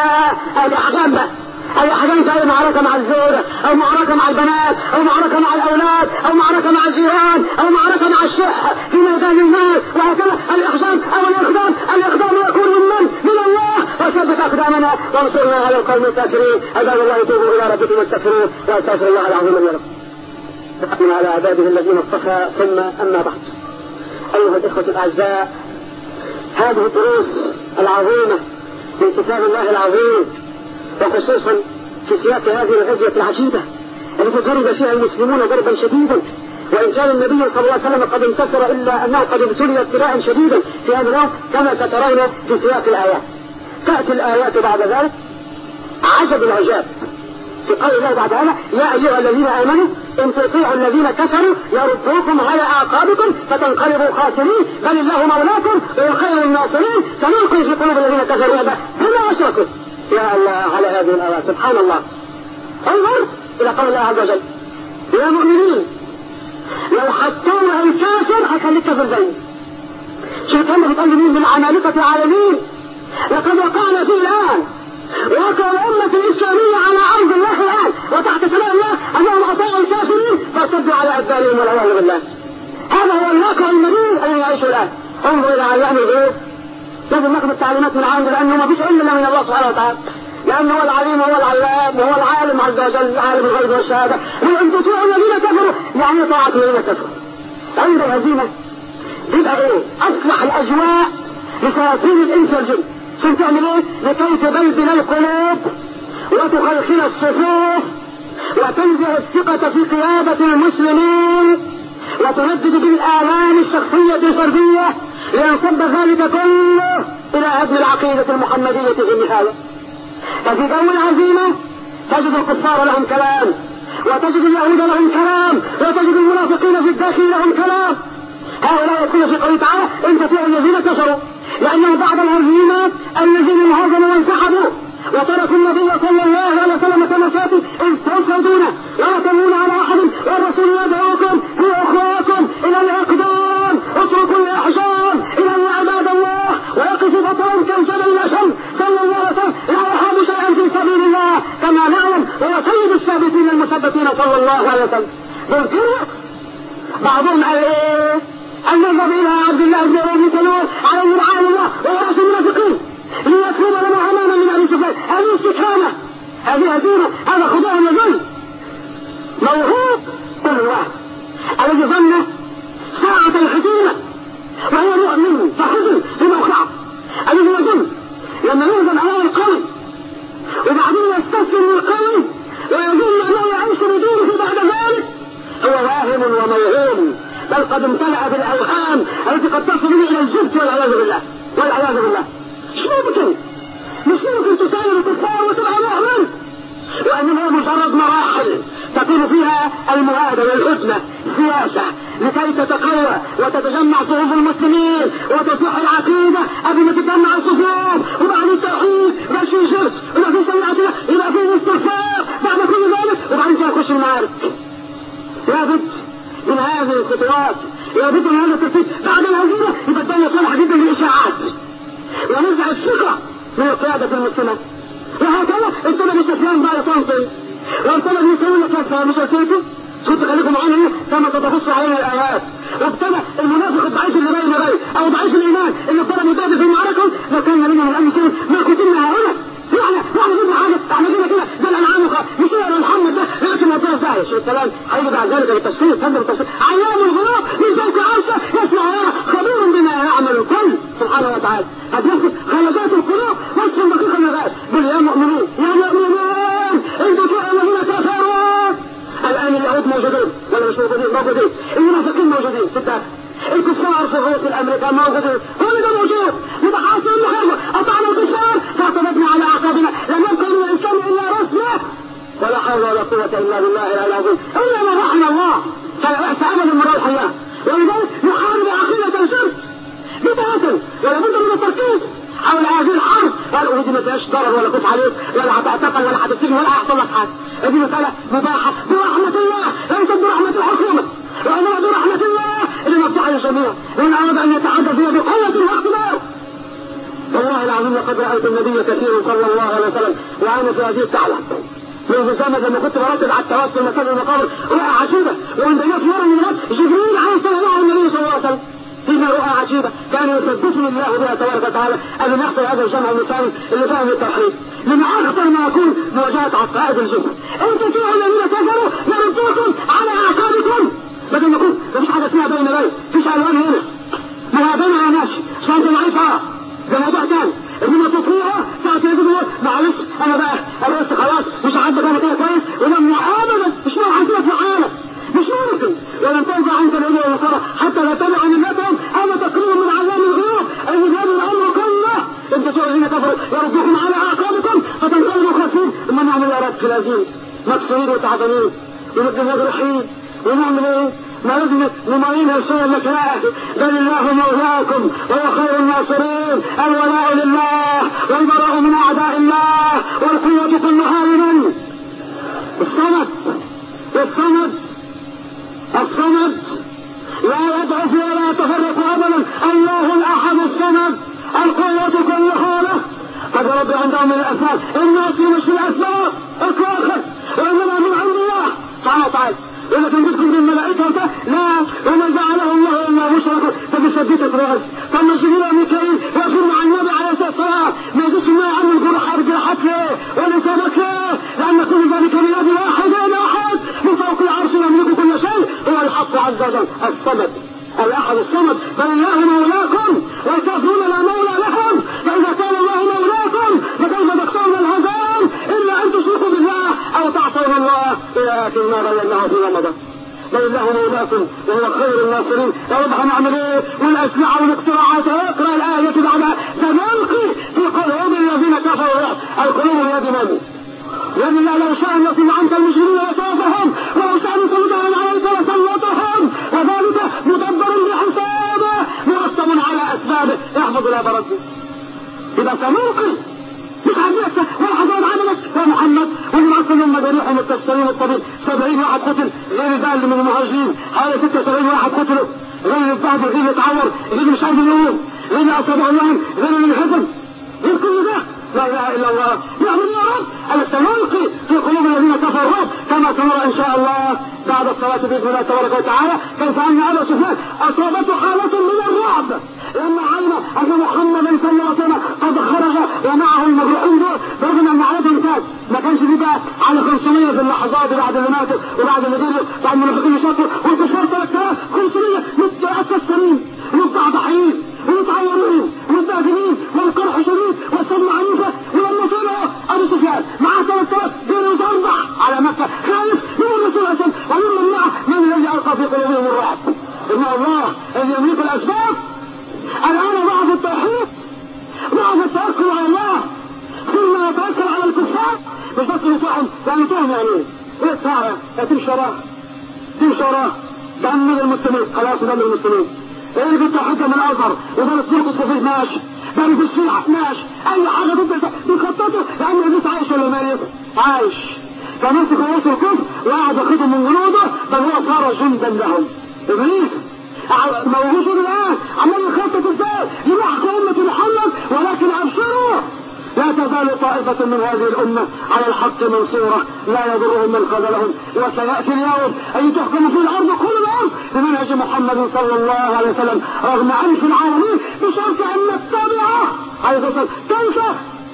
الأحزان بقى الأحزان في أي معركة مع الزوجة أو معركة مع البنات أو معركة مع الأولاد أو معركة مع الجيران أو معركة مع الشح في ميدان المال وهكذا. الإحزان أو الإقدام يكون من الله. وثبت أقدامنا وانصرنا على القوم الكافرين. عباد الله توبوا إلى ربكم واستغفروه وأستغفر الله العظيم لي ولكم على عباده الذين اصطفى. ثم أما بعد أيها الإخوة الأعزاء هذه الدروس العظيمة من كتاب الله العظيم وخصوصا في سياق هذه الغزوة العجيبة التي ضرب فيها المسلمون ضربا شديدا وإن كان النبي صلى الله عليه وسلم قد انتصر إلا أنه قد ابتلي ابتلاء شديدا في هذا اليوم كما سترون في سياق الآيات. تأتي الآيات بعد ذلك عجب العجاب في قول الله بعد هذا يا أيها الذين آمنوا إن تطيعوا الذين كفروا يردوكم على أعقابكم فتنقلبوا خاسرين بل الله مولاكم وهو خير الناصرين سنلقي في قلوب الذين كفروا بما أشركوا. يا الله على هذه الآيات سبحان الله. انظر إلى قول الله عز وجل يا مؤمنين لو حطوا الكافر هيخليك كافر زيه. شوف كم بتقول مين من عمالقة العالمين لقد وقعنا فيه الآن وقع الأمة الإسلامية على عرض الله الآن وتحت سماء الله أنهم أطاعوا الكافرين فارتدوا على أدبارهم والعياذ بالله. هذا هو الواقع انظر الى علام الغيب، لازم ناخذ التعليمات من عنده، لانه ما فيش علم الا من الله سبحانه وتعالى، لانه هو العليم وهو العلام وهو العالم عز وجل، عالم الغيب والشهاده. وان تطيعوا الذين كفروا، يعني طاعه الذين كفروا. عند الهزيمه يبقى ايه؟ اصلح الاجواء لشياطين الانس والجن. عشان تعمل ايه؟ لكي تبلبل القلوب وتخلخل الصفوف وتنزع الثقة في قيادة المسلمين وتردد بالآلام الشخصية الفردية، لينصب ذلك كله إلى هدم العقيدة المحمدية في النهاية. ففي جو العزيمة تجد الكفار لهم كلام، وتجد اليهود لهم كلام، وتجد المنافقين في الداخل لهم كلام. هؤلاء يقول في قوله تعالى إن تطيعوا الذين كفروا، لأنه بعد الهزيمة الذين انهزموا وانسحبوا وتركوا النبي صلى الله عليه وسلم كمساته إذ تشهدون ولا تمنون على أحد والرسول يدعوكم لأخواكم إلى الإقدام، اتركوا الإحجام إلى عباد الله ويقف بطرا كالجبل الأشم صلى الله عليه وسلم لا يحاب شيئا في سبيل الله كما نعلم، هو سيد الثابتين المثبتين صلى الله عليه وسلم. بعضهم قال ايه؟ أن نذهب إلى عبد الله بن أبي بن سلول عليه لعنة الله ورأس المنافقين ليكون لنا أمانا من أبي سفيان. هذه استكانة، هذه هزيمة، هذا خضوع وذل. موهوب كل واحد الذي ظن ساعة الهزيمة وهو مؤمن فحزن في موقعه، الذي يظن لما يهزم أمام القوي وبعدين يستسلم للقوي ويظن أنه يعيش بدونه بعد ذلك، هو واهم وموهوم، بل قد امتلأ بالأوهام التي قد تصل به إلى الجبت والعياذ بالله والعياذ بالله. مش ممكن تساير الكفار وتبقى مؤمن، وإنما مجرد مراحل تكون فيها المهادة والهدنة سياسة لكي تتقوى وتتجمع صفوف المسلمين وتصلح العقيدة قبل ما تتجمع الصفوف، وبعد التوحيد يبقى في شرك ويبقى في سيئة يبقى في استغفار بعد كل ذلك، وبعدين تخش المعارك. لابد من هذه الخطوات، لابد من هذا الترتيب. بعد الهزيمة يبقى الدنيا صالحة جدا للإشاعات ونرجع الثقة من القيادة المسلمة. وهكذا ابتدى بسفيان بقى يطنطي وابتدى بيسوي كفة مش أسيته، كنت خليكم عنه كما تتبص علينا الآيات. وابتدى المنافق الضعيف اللي بين أو ضعيف الإيمان اللي ابتدى يبادل في المعركة، لو كان لنا من الأمن سنة ما كنتنا هؤلاء واحنا جبنا حاجة، احنا جبنا كده ده الأنعام مش هو محمد ده لكن هو ازاي شو الكلام هيجي بعد ذلك بالتفسير تبدأ بالتفسير. علام الغيوب من ذلك عرشه يسمع خبير بما يعمل الكل سبحانه وتعالى. هتنفذ خلجات القلوب وصف دقيق النغات. قل يا مؤمنين يا مؤمنين ان تطيعوا الذين كفروا. الآن اليهود موجودين ولا مش موجودين، المنافقين موجودين في الداخل، الكفار في الروس الامريكان موجودين، كل ده موجود. يبقى حاصل النهارده اطعنا الكفار فاعتمدنا على اعصابنا، لم يبقى من الانسان الا رسله ولا حول ولا قوه الا بالله العظيم الا من رحم الله، فلا باس ابدا من روح الله. ولذلك نحارب عقيده الشرك بدايه، ولا بد من التركيز حول هذه الحرب. قالوا ودي ما فيهاش ضرر ولا خوف عليك ولا هتعتقل ولا هتسجن ولا هيحصل لك حاجه، دي مساله مباحه برحمه الله، ليست برحمه الحكومه وانما برحمه الله اللي مفتوحه للجميع. وان اراد ان يتعدى فيها بقوه واقتدار. والله العظيم لقد رايت النبي كثيرا صلى الله عليه وسلم وانا في هذه الدعوه منذ زمن لما كنت برتب على التواصل مسافر المقابر رؤى عجيبه، وعند جاء في مره من الناس جبريل عليه السلام على النبي صلى الله عليه وسلم فيما رؤى عجيبه كان يثبتني الله بها تبارك وتعالى ان يحصل هذا الجمع المساوي اللي فاهم التوحيد. من اخطر ما يكون مواجهه عقائد الجن. ان تطيعوا الذين كفروا يردوكم على اعقابكم. بدل ما يكون مفيش حاجه اسمها بين بين، مفيش الوان هنا مهابنه يا ناس عشان ضعيفه ده موضوع ثاني. انما تطيعوا ساعه يقولوا معلش انا بقى الرئيس خلاص مش عاجبك انا كده كويس ولما ابدا مش ممكن كده في حالك مش ممكن. ولن ترجع عنك اليهود والنصارى حتى لا تبع ملتهم اما تقرير من علام الغيوب ان هذا الامر كله. ان تطيعوا الذين كفروا يردوكم على اعقابكم فتنقلبوا خاسرين. اما نعمل يا رب خلازين مكسورين وتعبانين ونبقى مجروحين ونعمل ايه؟ ما لازم نمارين الشيء لك لا، بل الله مولاكم وهو خير الناصرين. الولاء لله والبراء من اعداء الله والقوة كلها لمن؟ الصمد. الصمد لا يضعف ولا يتفرق ابدا. الله الاحد الصمد القوة كلها له. قد ربي عندهم من الاسباب، الناس مش في الاسباب اطلاقا وانما من عند الله سبحانه وتعالى. ولكن تدخل من الملائكة لا وما جعله الله الا مشركا. يثبتك بس. طب ما جبريل وميكائيل واقفين مع النبي عليه الصلاه والسلام ما يجوش ما يعمل جراحات ليه ولا سبك ليه؟ لان كل ذلك بيد واحد من فوق العرش يملك كل شيء هو الحق عز وجل الصمد الاحد الصمد. فلله مولاكم والكافرون لا مولى لهم. فاذا كان الله مولاكم فكيف تخشون الهزائم الا ان تشركوا بالله او تعصون الله الى اخر ما بيناه في رمضان. لله مولاكم وهو خير الناصرين. يا رب هنعمل ايه؟ والاسلحه والاختراعات واقرا الايه بعدها سنلقي في قلوب الذين كفروا القلوب بيد من؟ يد الله. لو شاء ان يصل عنك المسلمين لصوفهم ولو شاء ان يصلهم عليك لسلطهم وذلك مدبر بحسابه مرتب على اسبابه يحفظ لا برده. اذا سنلقي مش عندك ولا حضر عملك يا محمد والمعصر من مجاريح والتشترين الطبيب 70 واحد قتل غير ذلك من المهاجرين حوالي 76 واحد قتلوا غير البعض غير يتعور غير مش عارف اليوم غير أصابع الله غير الهزم غير كل ده. لا اله الا الله. نعم يا رب أن سنلقي في قلوب الذين كفروا كما ترى ان شاء الله بعد الصلاة باذن الله تبارك وتعالى كيف ان ابا سفيان اصابته حالة من الرعب لما علم ان محمدا صلى الله عليه وسلم قد خرج ومعه المجروحين دول رغم ان عددهم ما كانش دي بقى على 500 في اللحظات بعد اللي ماتوا وبعد اللي جروا بعد المنافقين شافوا والكفار 3500 متكسرين ومتع ضحيين ومتعورين ومتبهدلين والقرح شديد والصدمة عنيفة. ولما طلعوا ابو سفيان معاه 3000 جروا يصرح على مكة خايف يقول رسول الله ومن معه من الذي القى في قلوبهم الرعب؟ ان الله الذي يملك الاسباب. الان ضعف التوحيد ضعف التوكل على الله ثم يتوكل على الكفار مش بس يطيعهم ويطيعهم يعني ايه الساعه تمشي وراه دمر المسلمين خلاص دمر المسلمين. ايه في التوحيد من الازهر وده السيركس فيه ماشي بل في الشيعة ماشي اي حاجه تبدا بيخططوا لان الناس عايش ولا ميت عايش. فمسك رؤوس الكفر وقعد ياخدهم من جنوده بل هو صار جندا لهم. ابليس موجود الان عمال يخطط ازاي يلحق امه محمد ولكن ابشروا لا تزال طائفة من هذه الأمة على الحق منصورة لا يضرهم من خذلهم. وسيأتي اليوم أن تحكم في الأرض كلهم بمنهج محمد صلى الله عليه وسلم رغم عنف العالمين بشرط أن نتبعه عليه الصلاة والسلام كيف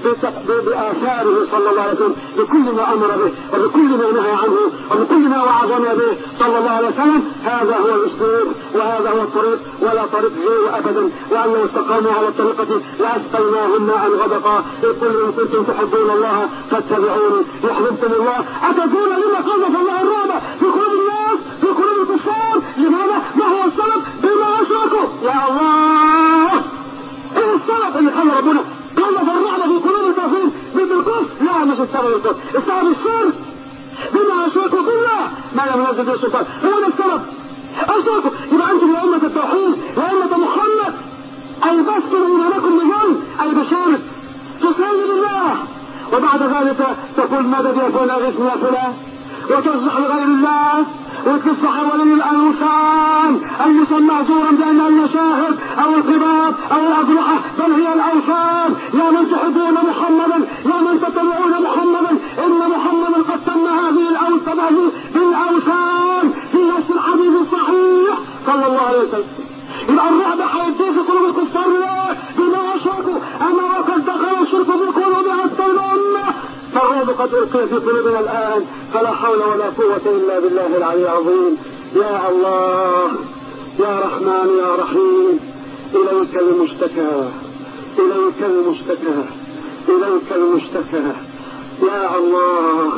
بآثاره صلى الله عليه وسلم بكل ما أمر به وبكل ما نهى عنه وبكل ما وعظنا به صلى الله عليه وسلم. هذا هو الأسلوب وهذا هو الطريق ولا طريق غيره أبدا. وأن لو استقاموا على الطريقة لأسقيناهم ماء غدقا. قل إن كنتم تحبون الله فاتبعوني يحببكم الله. أتدرون لما قذف الله الرعب في قلوب الناس في قلوب الكفار؟ لماذا؟ ما هو السبب؟ بما أشركوا. يا الله إيه السبب اللي خلى ربنا قذف الرعب في قلوب الكافرين بالكفر؟ لا مش السبب الكفر، السبب الشرك بما أشركوا بالله ما لم ينزل به سلطان. هو ده السبب أشركوا. يبقى أنتم يا أمة التوحيد يا أمة محمد أي بسطوا إيمانكم بجنب أي بشارك تسلم الله وبعد ذلك تقول مدد يا فلان اغثني يا فلان وتصبح لغير الله وتكف حوالين الأوثان المسمى معذورا بأن المشاهد أو القباب أو الأضرحة بل هي الأوثان. يا من تحبون محمدا يا من تتبعون محمدا إن محمدا قد سمى هذه الأوثان بالأوثان في نفس الحديث الصحيح صلى الله عليه وسلم. يبقى الرعب حيديه في قلوب الكفار ليه؟ بما أشركوا أما وقد دخل الشرك في قلوب أكثر الأمة فالرعب قد ألقي في قلوبنا الآن فلا حول ولا قوة إلا بالله العلي العظيم. يا الله يا رحمن يا رحيم إليك المشتكى إليك المشتكى إليك المشتكى. يا الله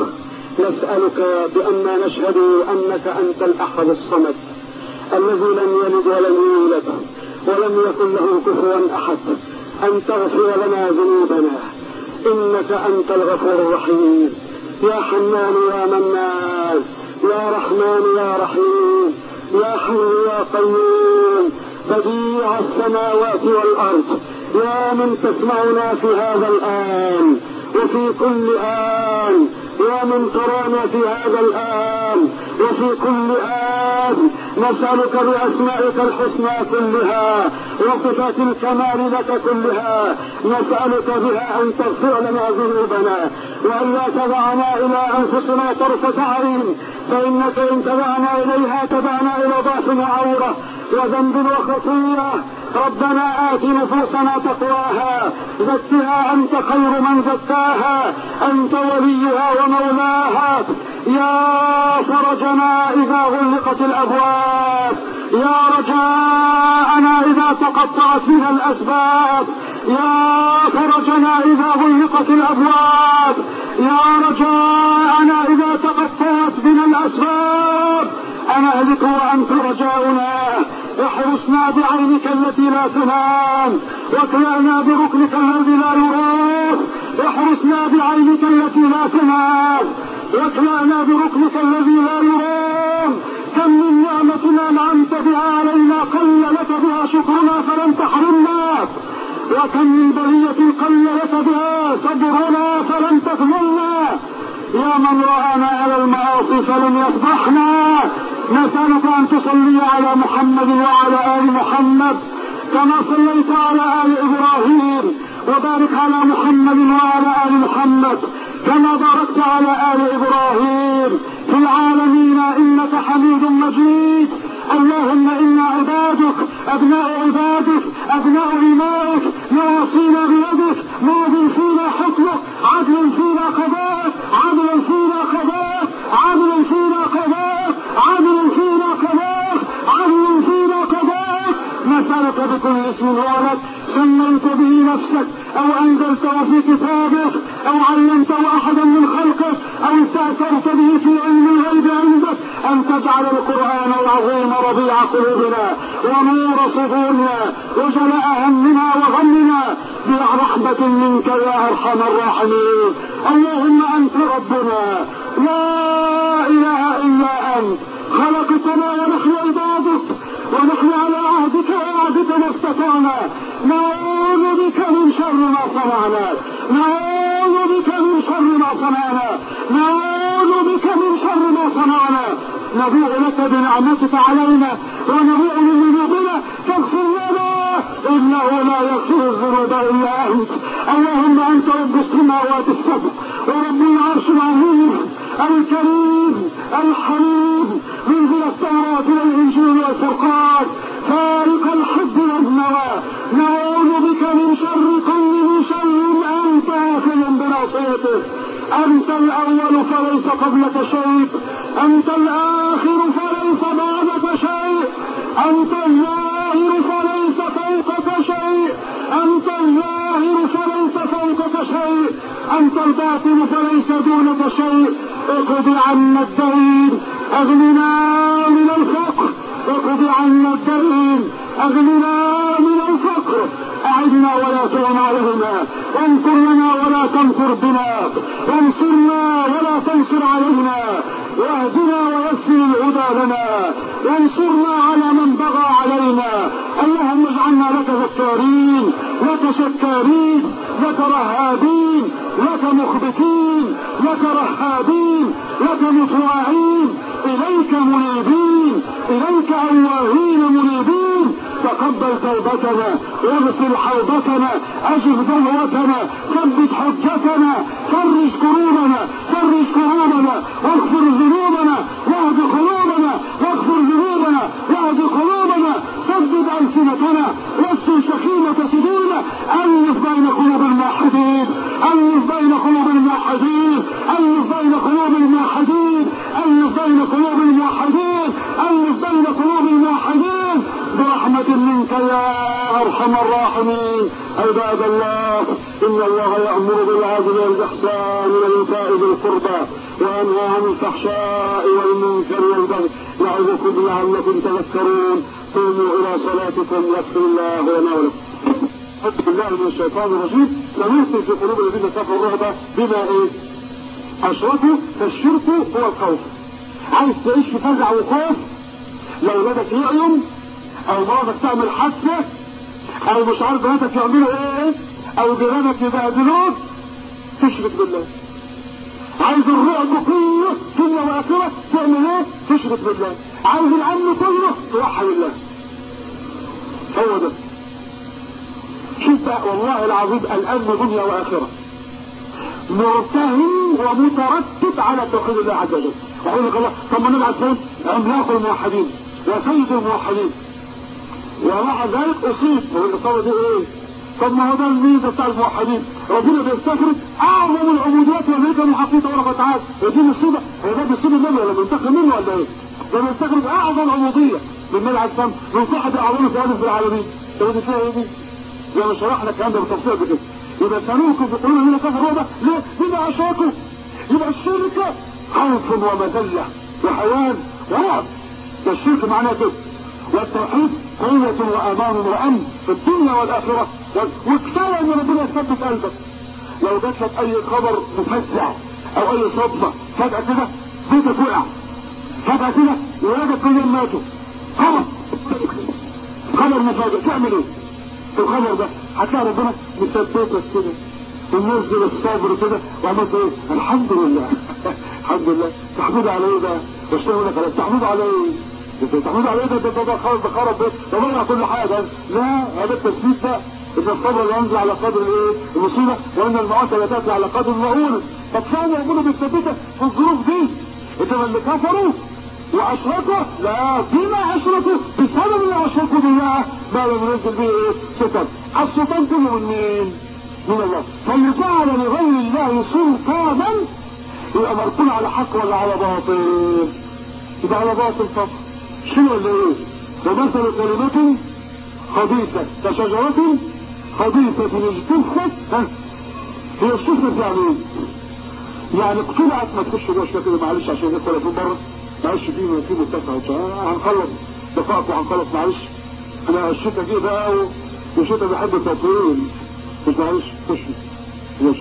نسألك بأننا نشهد أنك أنت الأحد الصمد الذي لم يلد ولم يولد ولم يكن له كفوا أحد أن تغفر لنا ذنوبنا إنك أنت الغفور الرحيم. يا حنان يا منان يا رحمن يا رحيم يا حي يا قيوم بديع السماوات والأرض يا من تسمعنا في هذا الآن وفي كل آن يا من ترانا في هذا الآن وفي كل آن نسألك بأسمائك الحسنى كلها وصفات الكمال لك كلها نسألك بها أن تغفر لنا ذنوبنا وأن لا تدعنا إلى أنفسنا طرفة عين فإنك إن تدعنا إليها تدعنا إلى ضعف عورة وذنب وخطيئة. ربنا آت نفوسنا تقواها زكها أنت خير من زكاها أنت وليها ومولاها. يا فرجنا إذا غلقت الأبواب، يا رجاءنا إذا تقطعت بنا الأسباب، يا فرجنا إذا غلقت الأبواب، يا رجاءنا إذا تقطعت بنا الأسباب. أنهلك وأنت رجاؤنا، احرسنا بعينك التي لا تنام، واكلأنا بركنك الذي لا يغاث. احرسنا بعينك التي لا تنام، واكلأنا بركنك الذي لا يرام. كم من نعمة أنعمت بها علينا قل لك بها شكرنا فلن تحرمنا، وكم من بلية قل لك بها صبرنا فلن تخذلنا. يا من رآنا على المعاصي فلن يفضحنا، نسألك أن تصلي على محمد وعلى آل محمد كما صليت على آل إبراهيم، وبارك على محمد وعلى آل محمد كما باركت على آل إبراهيم في العالمين إنك حميد مجيد. اللهم إنا عبادك أبناء عبادك أبناء إمائك نواصينا بيدك ماض فينا حكمك عدل فينا قضاءك عدل فينا قضاءك عدل فينا قضاءك عدل فينا قضاءك عدل فينا قضاءك. نسألك بكل اسم ولك سميت به نفسك أو أنزلته في كتابك أو علمته أحدا من خلقك أو استأثرت به في علم الغيب عندك أن تجعل القرآن العظيم ربيع قلوبنا ونور صدورنا وجلاء همنا وغمنا برحمة منك يا أرحم الراحمين. اللهم أنت ربنا لا إله إلا أنت، خلقتنا ونحن عبادك ونحن على عهدك ووعدك ما استطعنا. نعوذ بك من شر ما صنعنا، نعوذ بك من شر ما صنعنا، نعوذ بك من شر ما صنعنا. نبوء لك بنعمتك علينا ونبوء بذنوبنا فاغفر لنا إنه لا يغفر الذنوب إلا أنت. اللهم أنت رب السماوات السبع ورب العرش العظيم الكريم الحليم منزل التوراة والإنجيل والفرقان فارق الحب والنوى. نعوذ بك من شر كل شر أنت آخذ بناصيته. أنت الأول فليس قبلك شيء، أنت الآخر فليس بعدك شيء، أنت الظاهر فليس فوقك شيء، أنت الظاهر فليس فوقك شيء، أنت الباطن فليس دونك شيء. اقض عنا الدين أغننا من الفقر، اقض عنا الدين أغننا من الفقر. أعدنا ولا تعن علينا، وانصر لنا ولا تنصر بنا، وانصرنا ولا تنصر علينا، واهدنا ويسر الهدى لنا، وانصرنا على من بغى علينا. اللهم اجعلنا لك ذكارين لك شكارين لك رهابين لك مخبتين لك رهابين لك مطواعين إليك منيبين إليك أواهين منيبين. تقبل توبتنا واغفر حوبتنا أجب دعوتنا ثبت حجتنا فرج كروبنا فرج كروبنا واغفر ذنوبنا واهد قلوبنا واغفر ذنوبنا واهد قلوبنا ثبت ألسنتنا واسل شخيمة صدورنا. ألف بين قلوب الموحدين ألف بين قلوب الموحدين ألف بين قلوب الموحدين ألف بين قلوب الموحدين ألف بين قلوب الموحدين برحمة منك يا أرحم الراحمين. عباد الله إن الله يأمر بالعدل والإحسان وإيتاء ذي القربى وينهى عن الفحشاء والمنكر والبغي يعظكم لعلكم تذكرون. قوموا إلى صلاتكم يغفر الله لنا ولكم. أعوذ بالله من الشيطان الرجيم. سنلقي في قلوب الذين كفروا الرعب بما أشركوا. فالشرك هو الخوف. عايز تعيش في فزع وخوف، لو ولادك يعيم او مرضك تعمل حادثه او مش عارف بناتك يعملوا ايه او جيرانك يبهدلوك، تشرك بالله. عايز الرعب كله دنيا واخره تعمل ايه؟ تشرك بالله. عايز الامن كله توحد الله. هو ده. شوف والله العظيم الامن دنيا واخره مرتهن ومترتب على توحيد الله عز وجل. اقول لك الله طب ما نبعث فين؟ عملاق الموحدين وسيد الموحدين ومع ذلك اصيب. والاصابه دي ايه؟ طب ما هو ده الميزه بتاع الموحدين، ربنا بيستخرج اعظم العبوديات والملكه من حقيقه تبارك وتعالى. ودي مصيبه، هو ده بيصيب النبي ولا بينتقم منه ولا ايه؟ ده بيستخرج اعظم عبوديه من النبي عليه السلام، من صحه اعظم في العالمين. طب دي فيها ايه دي؟ زي ما شرحنا الكلام ده بالتفصيل كده. يبقى سنوكم في قلوب الذين كفروا ده ليه؟ بما اشركوا. يبقى الشرك خوف ومذله وحيوان ورعب. ده الشرك معناه كده. والتوحيد قوة وامان وامن في الدنيا والاخرة. وكفاية ان ربنا يثبت قلبك. لو جات لك اي خبر مفزع او اي صدمة فجأة كده بيتك وقع، فجأة كده ولادك كلهم ماتوا، خبر مفاجئ، تعمل ايه؟ في الخبر ده هتلاقي ربنا مثبتك كده وننزل الصبر كده وعملت ايه؟ الحمد لله. الحمد لله. تحمد على ايه بقى؟ واشتغل لك تحمد على ايه؟ تحمد على ايه؟ ده خلاص ده خرب ده ضيع كل حاجه. لا، هذا التثبيت بقى ان الصبر لا ينزل على قدر الايه؟ المصيبه، وان المعاصي لا تاتي على قدر المؤونه. طب ثاني يقولوا بيثبتك في الظروف دي. انما اللي كفروا واشركوا لا بما اشركوا بسبب ما اشركوا بالله ما لم ينزل به ايه؟ ستر. السلطان كله من مين؟ من الله. فاللي جعل لغير الله سلطانا يبقى مركون على حق ولا على باطل؟ يبقى على باطل. طب شنو ولا ايه؟ ومثل كلمة خبيثة كشجرة خبيثة اجتثت. هي اجتثت يعني ايه؟ يعني اقتلعت. ما تخش جوه شويه كده معلش عشان ندخل في بره. معلش في متسع هنخلص دقائق وهنخلص. معلش انا الشتاء جه بقى والشتاء بيحب التطويل. مش معلش خش ماشي.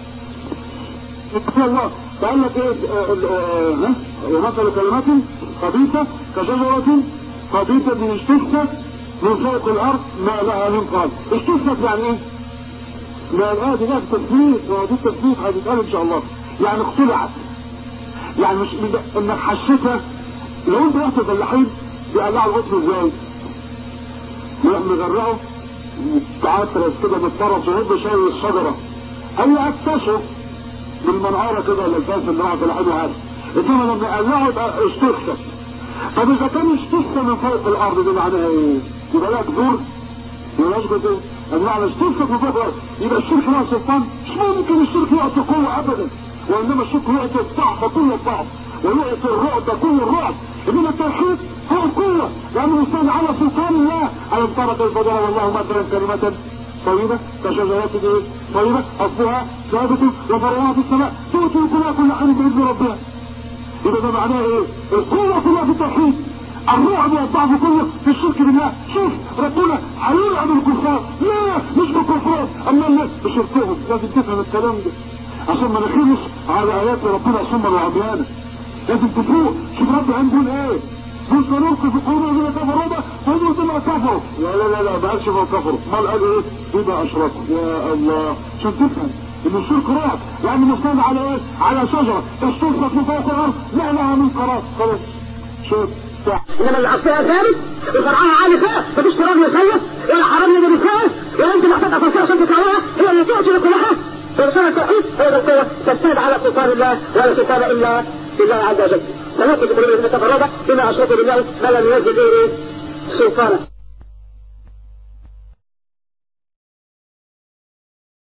الله قال لك ايه؟ ومثل كلمات خبيثة كشجرة خبيثة اجتثت من فوق الارض ما لها من قرار. اجتثت يعني ايه؟ ما الآن ده التثبيت، وهذه التثبيت هتتقال ان شاء الله. يعني اقتلعت، يعني مش انك حشيتها. لو انت رحت الفلاحين بيقلعوا القطن ازاي؟ يروح مغرقه تعترس كده بالطرف وهو شايل الشجره او يقطشه بالمنعاره كده ولا الفاس اللي راح الفلاحين وعارف. انما لما يقلعوا يبقى استخسف. طب اذا كان استخسف من فوق الارض ده معناها ايه؟ يبقى لها جذور؟ يبقى كده المعنى استخسف من فوق الارض. يبقى الشرك له سلطان؟ مش ممكن الشرك يعطي قوه ابدا، وانما الشرك يعطي الضعف كل الضعف ويعطي الرعب كل الرعب. انما التوحيد هو القوه، لانه يستند على سلطان الله. الم ترى كيف ضرب الله مثلا كلمه طيبه كشجرات طيبه اصلها ثابت وفرعها في السماء تؤتي كلها كل حين باذن ربها. يبقى ده معناه ايه؟ القوه كلها في التوحيد، الرعب والضعف كله في الشرك بالله. شوف ربنا هيلعب الكفار، لا مش بالكفار، اما الناس بشركهم. لازم تفهم الكلام ده عشان ما نخلص على ايات ربنا صما وعميانا. لازم تفوق. شوف ربي هنقول ايه؟ قل سنلقي في قلوب الذين كفروا ده فقولوا بما كفروا. لا ما قالش ما كفروا، امال قال ايه؟ بما اشركوا. يا الله، عشان تفهم ان الشرك رعب، يعني مستند على ايه؟ على شجره استنصت من فوق الارض لا لها من قرار. خلاص شوف. انما العصايه ثابت وفرعها عالي فوق، مفيش تراب يسلط ولا حرام يجي بيساوس ولا انت محتاج تصير عشان تطلعها. هي اللي تؤتي كلها. فرسالة التوحيد هو القوة تستند على سلطان الله ولا سلطان الا بالله عز وجل. فنقص قلوب الذين كفروا بما اشركوا بالله ما لم ينزل به سلطانا.